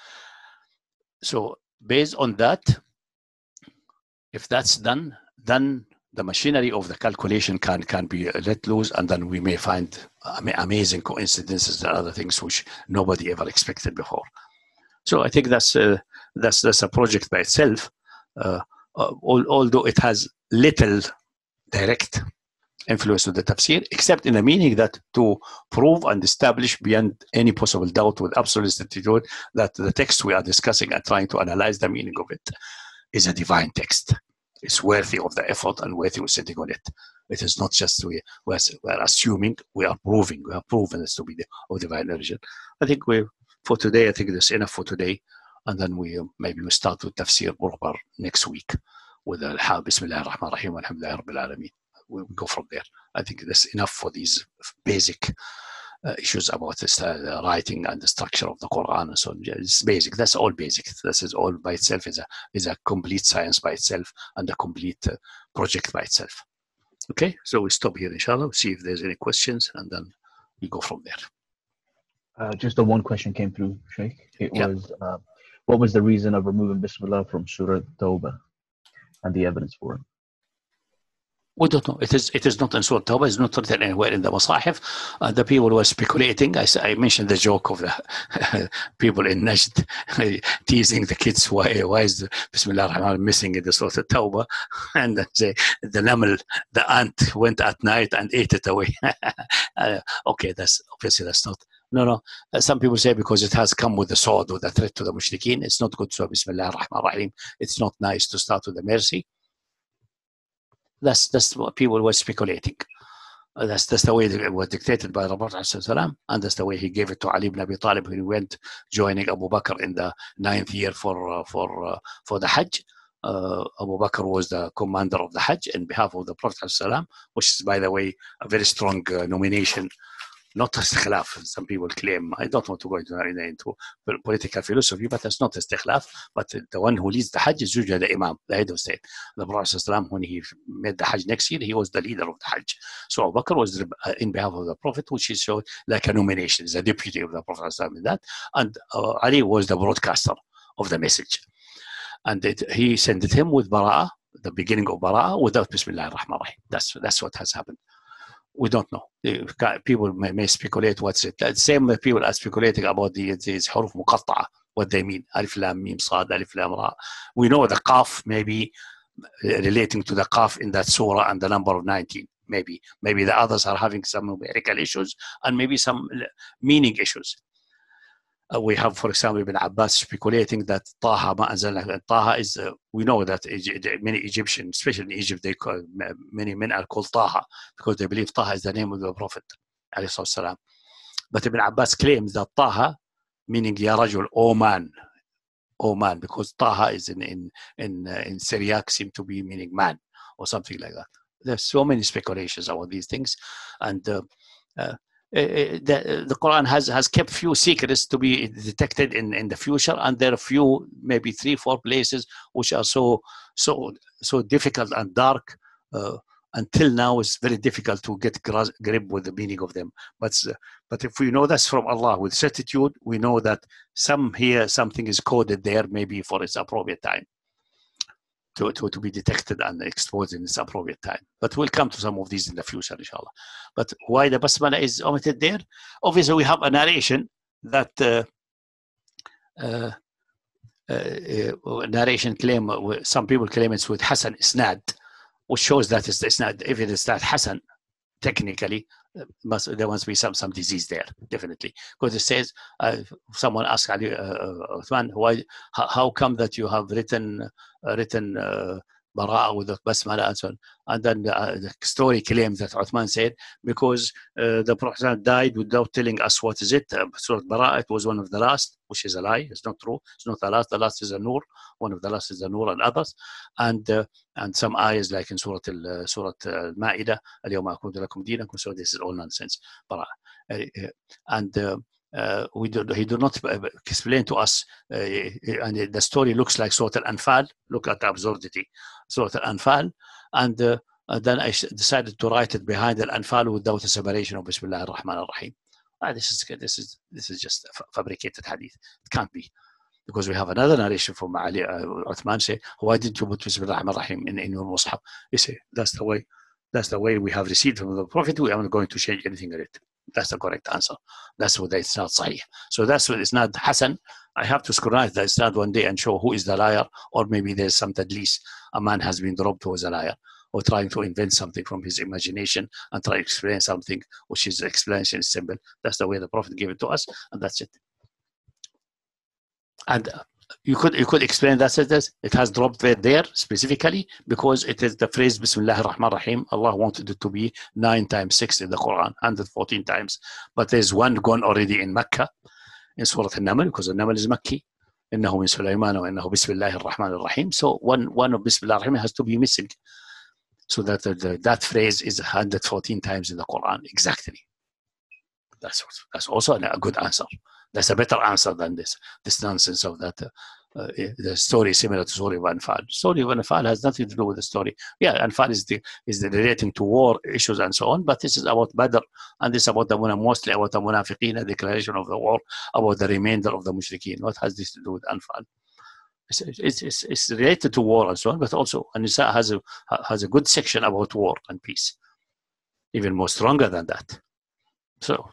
So based on that, if that's done, then the machinery of the calculation can be let loose, and then we may find amazing coincidences and other things which nobody ever expected before. So I think that's a project by itself, although it has little direct influence of the tafsir, except in the meaning that to prove and establish beyond any possible doubt with absolute certitude that the text we are discussing and trying to analyze the meaning of it is a divine text. It's worthy of the effort and worthy of sitting on it. It is not just we're assuming, we are proving. We have proven this to be of divine origin. I think for today, I think that's enough for today. And then maybe we start with tafsir proper next week with Bismillah ar-Rahman ar-Rahim alhamdulillah rabbil alameen. We go from there. I think that's enough for these basic issues about the writing and the structure of the Quran and so on. It's basic. That's all basic. This is all by itself is a complete science by itself and a complete project by itself. Okay, so we stop here, inshallah. We'll see if there's any questions, and then we go from there. Just the one question came through, Sheikh. It was, what was the reason of removing Bismillah from Surah Tawbah and the evidence for it? We don't know. It is not in Surah Tawbah. It's not written anywhere in the Masahif. The people were speculating. I mentioned the joke of the people in Najd teasing the kids, why is Bismillah ar-Rahman missing in the Surah Tawbah? And the Naml, the ant, went at night and ate it away. Okay, that's not. No. Some people say because it has come with the sword, with the threat to the mushrikeen. It's not good to Bismillah ar-Rahman ar-Rahim. It's not nice to start with the mercy. That's what people were speculating. That's the way it was dictated by the Prophet ﷺ, and that's the way he gave it to Ali ibn Abi Talib when he went joining Abu Bakr in the 9th year for the Hajj. Abu Bakr was the commander of the Hajj in behalf of the Prophet ﷺ, which is, by the way, a very strong nomination. Not istikhlaf, some people claim. I don't want to go into political philosophy, but it's not istikhlaf. But the one who leads the Hajj is usually the Imam, the head of state. The Prophet ﷺ, when he made the Hajj next year, he was the leader of the Hajj. So Abu Bakr was in behalf of the Prophet, which is so like a nomination, is a deputy of the Prophet ﷺ in that. And Ali was the broadcaster of the message. And he sent him with Bara'ah, the beginning of Bara'ah, without Bismillah ar-Rahman ar-Rahim. That's what has happened. We don't know. People may speculate what's it. The same people are speculating about these huruf muqatta'a, what they mean. Alif lam mim sad, alif lam ra. We know the qaf may be relating to the qaf in that surah and the number of 19. Maybe the others are having some numerical issues and maybe some meaning issues. We have, for example, Ibn Abbas speculating that Taha ma anzalna. Taha is, we know that many Egyptians, especially in Egypt, they call, many men are called Taha because they believe Taha is the name of the Prophet, alayhi salam. But Ibn Abbas claims that Taha, meaning Ya Rajul, O man, because Taha is in Syriac seem to be meaning man or something like that. There's so many speculations about these things, and the Quran has kept few secrets to be detected in the future, and there are few, maybe 3-4 places which are so difficult and dark. Until now, it's very difficult to get grip with the meaning of them. But if we know that's from Allah with certitude, we know that something is coded there, maybe for its appropriate time. To be detected and exposed in its appropriate time. But we'll come to some of these in the future, inshallah. But why the Basmala is omitted there? Obviously, we have a narration that narration claim, some people claim it's with Hassan Isnad, which shows that it's Isnad. If it is that Hassan, technically, there must be some disease there, definitely. Because it says, someone asked Ali Uthman, how come that you have written Bara'ah with the Basmala and so on? And then the story claims that Uthman said, because the Prophet died without telling us what is it. Surah Bara'ah, it was one of the last, which is a lie. It's not true. It's not the last. The last is a Nur. One of the last is the Nur and others. And some ayahs like in Surah Al-Ma'idah, Al-Yawma Akmaltu Lakum Dinakum, so this is all nonsense. Bara'ah. He do not explain to us, and the story looks like Surah Al-Anfal. Look at the absurdity, Surah Al-Anfal, and then I decided to write it behind Al-Anfal without a separation of Bismillah ar-Rahman ar-Rahim. This is just a fabricated hadith. It can't be, because we have another narration from Ali Uthman say, why didn't you put Bismillah ar-Rahman ar-Rahim in your Mus'haf? He say, that's the way we have received from the Prophet. We are not going to change anything in it. That's the correct answer. That's what it's not sahih. So that's what it's not Hassan. I have to scrutinize that it's not one day and show who is the liar, or maybe there's some tadlis. A man has been dropped who is a liar, or trying to invent something from his imagination and try to explain something which his explanation is simple. That's the way the Prophet gave it to us, and that's it. And you could explain that it has dropped there specifically because it is the phrase Bismillah ar-Rahman ar-Rahim. Allah wanted it to be 9 times 6 in the Quran, 114 times. But there's one gone already in Mecca, in Surah Al-Naml, because the Naml is Makki. إنه من سليمان وإنه بسم الله الرحمن الرحيم. So one of Bismillah ar-Rahim has to be missing. So that phrase is 114 times in the Quran, exactly. That's also a good answer. That's a better answer than this nonsense of that. The story is similar to story of Anfal. Story of Anfal has nothing to do with the story. Yeah, Anfal is relating to war issues and so on, but this is about Badr, and this is about mostly about the Munafiqeen, the declaration of the war, about the remainder of the Mushrikeen. What has this to do with Anfal? It's related to war and so on, but also An-Nisa has a good section about war and peace, even more stronger than that. So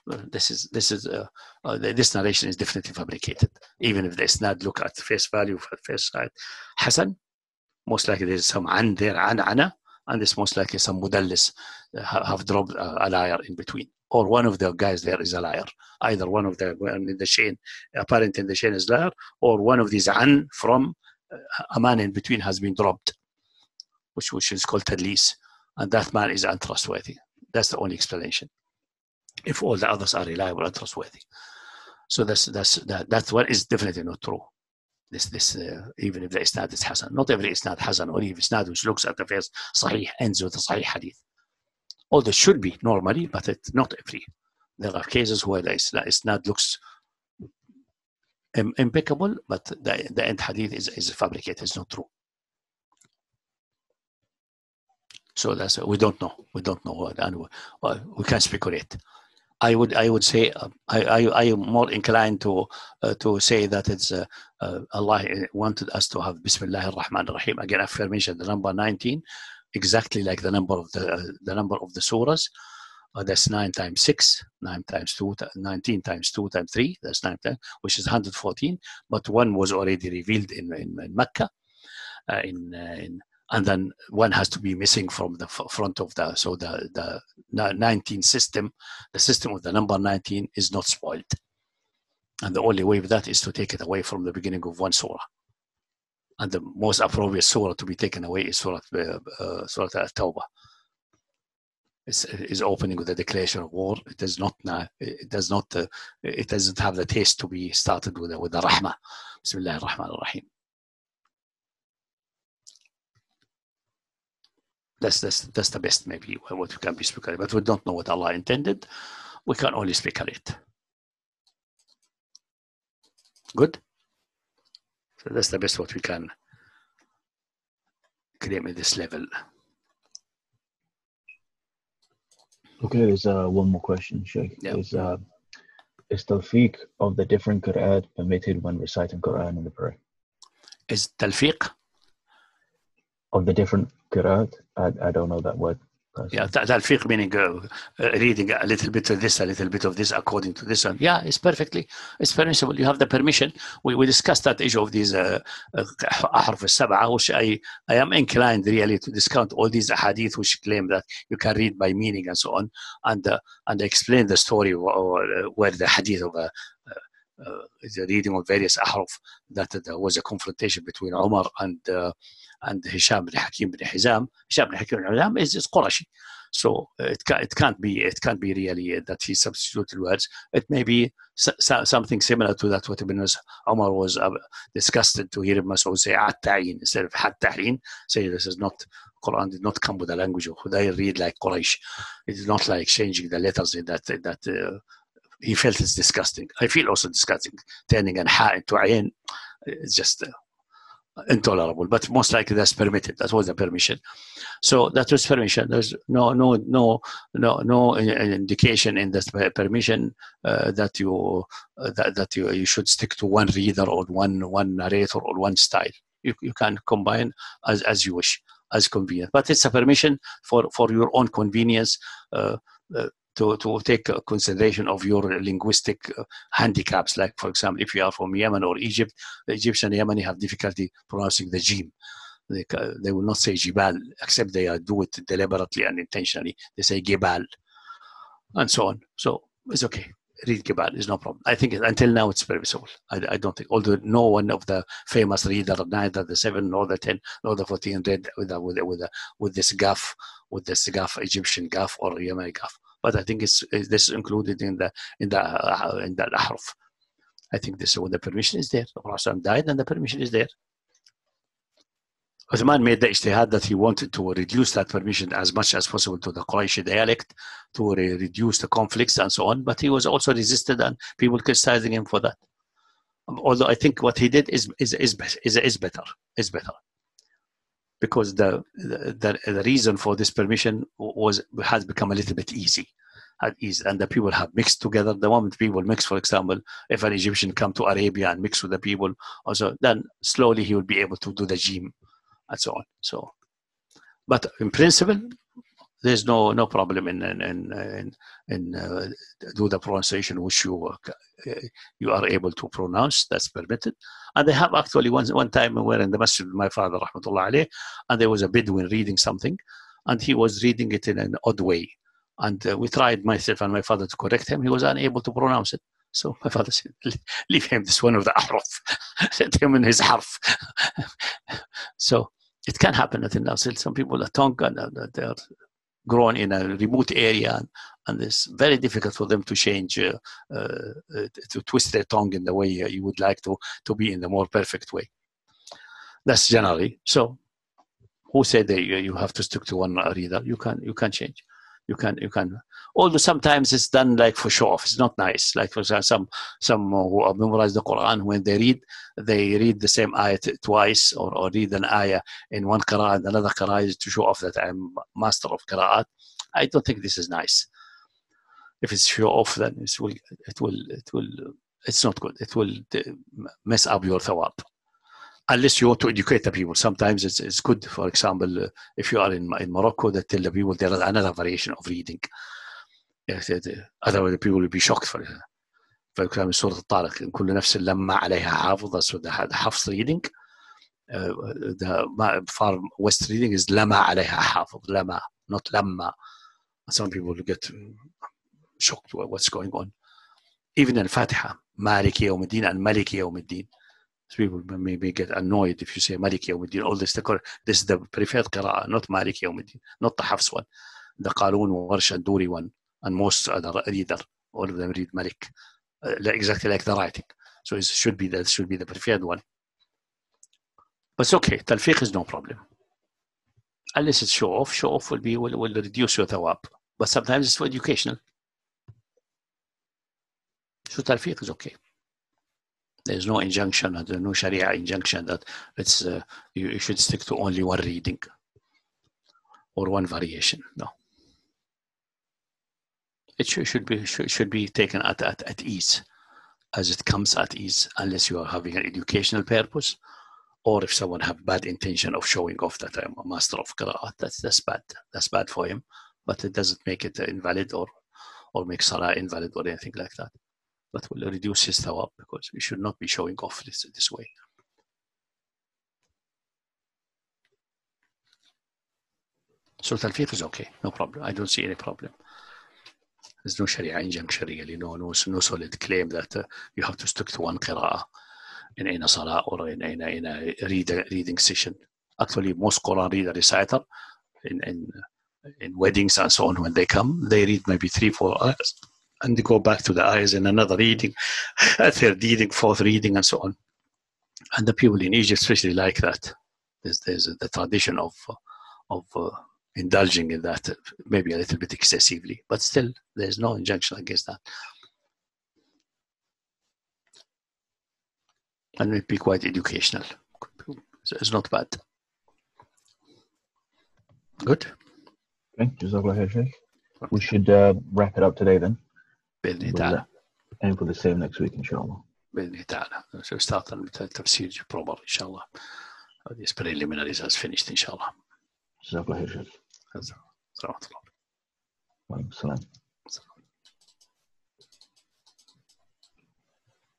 this narration is definitely fabricated, even if the isnad look at face value at face side. Hassan, most likely there's some an there, ana, and there's most likely some mudallis have dropped a liar in between, or one of the guys there is a liar. Either one of in the chain, apparent in the chain is liar, or one of these an from a man in between has been dropped, which is called tadlis, and that man is untrustworthy. That's the only explanation. If all the others are reliable and trustworthy. So that's what is definitely not true. Even if the isnad is hasan, not every isnad hasan, or even isnad which looks at the face sahih ends with a sahih hadith. Although it should be normally, but it's not every. There are cases where the isnad looks impeccable, but the end hadith is fabricated, it's not true. So that's we don't know. We don't know what, and we can't speculate. I would say I am more inclined to say that it's Allah wanted us to have Bismillah ar-Rahman ar-Rahim, again affirmation, the number 19, exactly like the number of the surahs. That's 9 times 6, 9 times 2, 19 times 2 times 3. That's 9 times, which is 114. But one was already revealed in Mecca, and then one has to be missing from the front of the, so the 19 system, the system of the number 19 is not spoiled. And the only way with that is to take it away from the beginning of one surah. And the most appropriate surah to be taken away is Surah Al-Tawbah. Is opening with a declaration of war. It doesn't have the taste to be started with the Rahmah. Bismillah ar-Rahman ar-Rahim. That's the best, maybe, what we can be speculating. But we don't know what Allah intended. We can only speculate. Good? So that's the best what we can claim at this level. Okay, there's one more question, Sheikh. Yeah. Is talfiq of the different qira'at permitted when reciting Quran in the prayer? Is talfiq? Of the different qira'at? I don't know that word. Yeah, talfiq meaning reading a little bit of this, a little bit of this, according to this one. Yeah, it's permissible. You have the permission. We discussed that issue of these ahruf al-sab'a, which I am inclined really to discount all these hadith which claim that you can read by meaning and so on, and explain the story where the hadith of the reading of various ahruf, that there was a confrontation between Umar and Hisham bin Hakim bin Hizam. Hisham bin Hakim bin Hizam is Qurashi, so it can't be really that he substituted words. It may be something similar to that what Ibn Umar was disgusted to hear Ibn Mas'ud say at-ta'in instead of hat-tahrin. Say this is not, Quran did not come with the language of Hudayr, read like Quraysh. It is not like changing the letters in that he felt it's disgusting. I feel also disgusting turning an ha into ayn. It's just intolerable, but most likely that's permitted. That was the permission. So that was permission. There's no indication in this permission that you should stick to one reader or one narrator or one style. You can combine as you wish, as convenient. But it's a permission for your own convenience. To take consideration of your linguistic handicaps. Like, for example, if you are from Yemen or Egypt, the Egyptian and Yemeni have difficulty pronouncing the jim. They will not say jibal, except they do it deliberately and intentionally. They say gibal, and so on. So it's okay. Read gibal is no problem. I think until now it's permissible. I don't think, although no one of the famous reader, neither the 7 nor the 10 nor the 14, read with this gaf, Egyptian gaf or Yemeni gaf. But I think this is included in the ahruf. I think this, when the permission is there, the Prophet died and the permission is there. Uthman made the ijtihad that he wanted to reduce that permission as much as possible to the Qurayshi dialect, to reduce the conflicts and so on. But he was also resisted, and people criticizing him for that. Although I think what he did is better. Because the reason for this permission has become a little bit easy, and the people have mixed together. The moment people mix, for example, if an Egyptian come to Arabia and mix with the people, also then slowly he will be able to do the jim and so on. So, but in principle, there's no problem in do the pronunciation which you are able to pronounce. That's permitted. And they have actually one time we were in the masjid with my father, rahmatullah alayh, and there was a Bedouin reading something, and he was reading it in an odd way. And we tried, myself and my father, to correct him. He was unable to pronounce it. So my father said, leave him, this one of the ahruf. Let him in his harf. So it can happen that in Nasil, some people are tongue and grown in a remote area, and it's very difficult for them to change, to twist their tongue in the way you would like to be in the more perfect way. That's generally. So who said that you have to stick to one reader? You can change. You can. Although sometimes it's done like for show off. It's not nice. Like for example, some who have memorized the Quran, when they read the same ayah twice, or read an ayah in one qira'ah and another qira'ah to show off that I'm master of qira'at. I don't think this is nice. If it's show off, then it's not good. It will mess up your thawab. Unless you want to educate the people. Sometimes it's good. For example, if you are in Morocco, that tell the people there is another variation of reading. Otherwise the people will be shocked. For example, Surah Al-Tariq, كل نفس لما عليها حافظ. So the Hafs reading, the far west reading is لما عليها حافظ. لما, not لما. Some people will get shocked with what's going on. Even in Fatiha, Maliki Yawm al-Din and Maliki Yawm al-Din. People maybe get annoyed if you say Maliki Yawm al-Din. All this is the preferred qira'ah, not Maliki Yawm al-Din, not the Hafs one. The Qalun, Warsh, and Duri one, and most other reader, all of them read Malik, exactly like the writing. So it should be the preferred one. But it's okay. Talfiq is no problem. Unless it's show off will reduce your thawab. But sometimes it's for educational. So talfiq is okay. There's no injunction, and there's no Sharia injunction that it's you should stick to only one reading or one variation. No, it should be taken at ease, as it comes at ease, unless you are having an educational purpose, or if someone have bad intention of showing off that I'm a master of qira'at. That's bad. That's bad for him, but it doesn't make it invalid or make salah invalid or anything like that. But will reduce his thawab, because we should not be showing off this way. So talfiq is okay, no problem. I don't see any problem. There's no Sharia injunction really, no solid claim that you have to stick to one qira'ah in a salah or in a reading session. Actually, most Quran reader reciter in weddings and so on, when they come, they read maybe 3-4 ayahs, and they go back to the ayahs in another reading, a third reading, fourth reading, and so on. And the people in Egypt especially like that. There's the tradition of indulging in that, maybe a little bit excessively, but still there's no injunction against that. And it be quite educational. It's not bad. Good. Okay, Jazakallah khair, Sheikh. We should wrap it up today then. We'll aim for the same next week, inshallah. بإذن تعالى. So start with التفسير proper إن شاء الله. These preliminaries has finished إن شاء الله. جزاك الله خير شيخ. السلام عليكم. وعليكم السلام.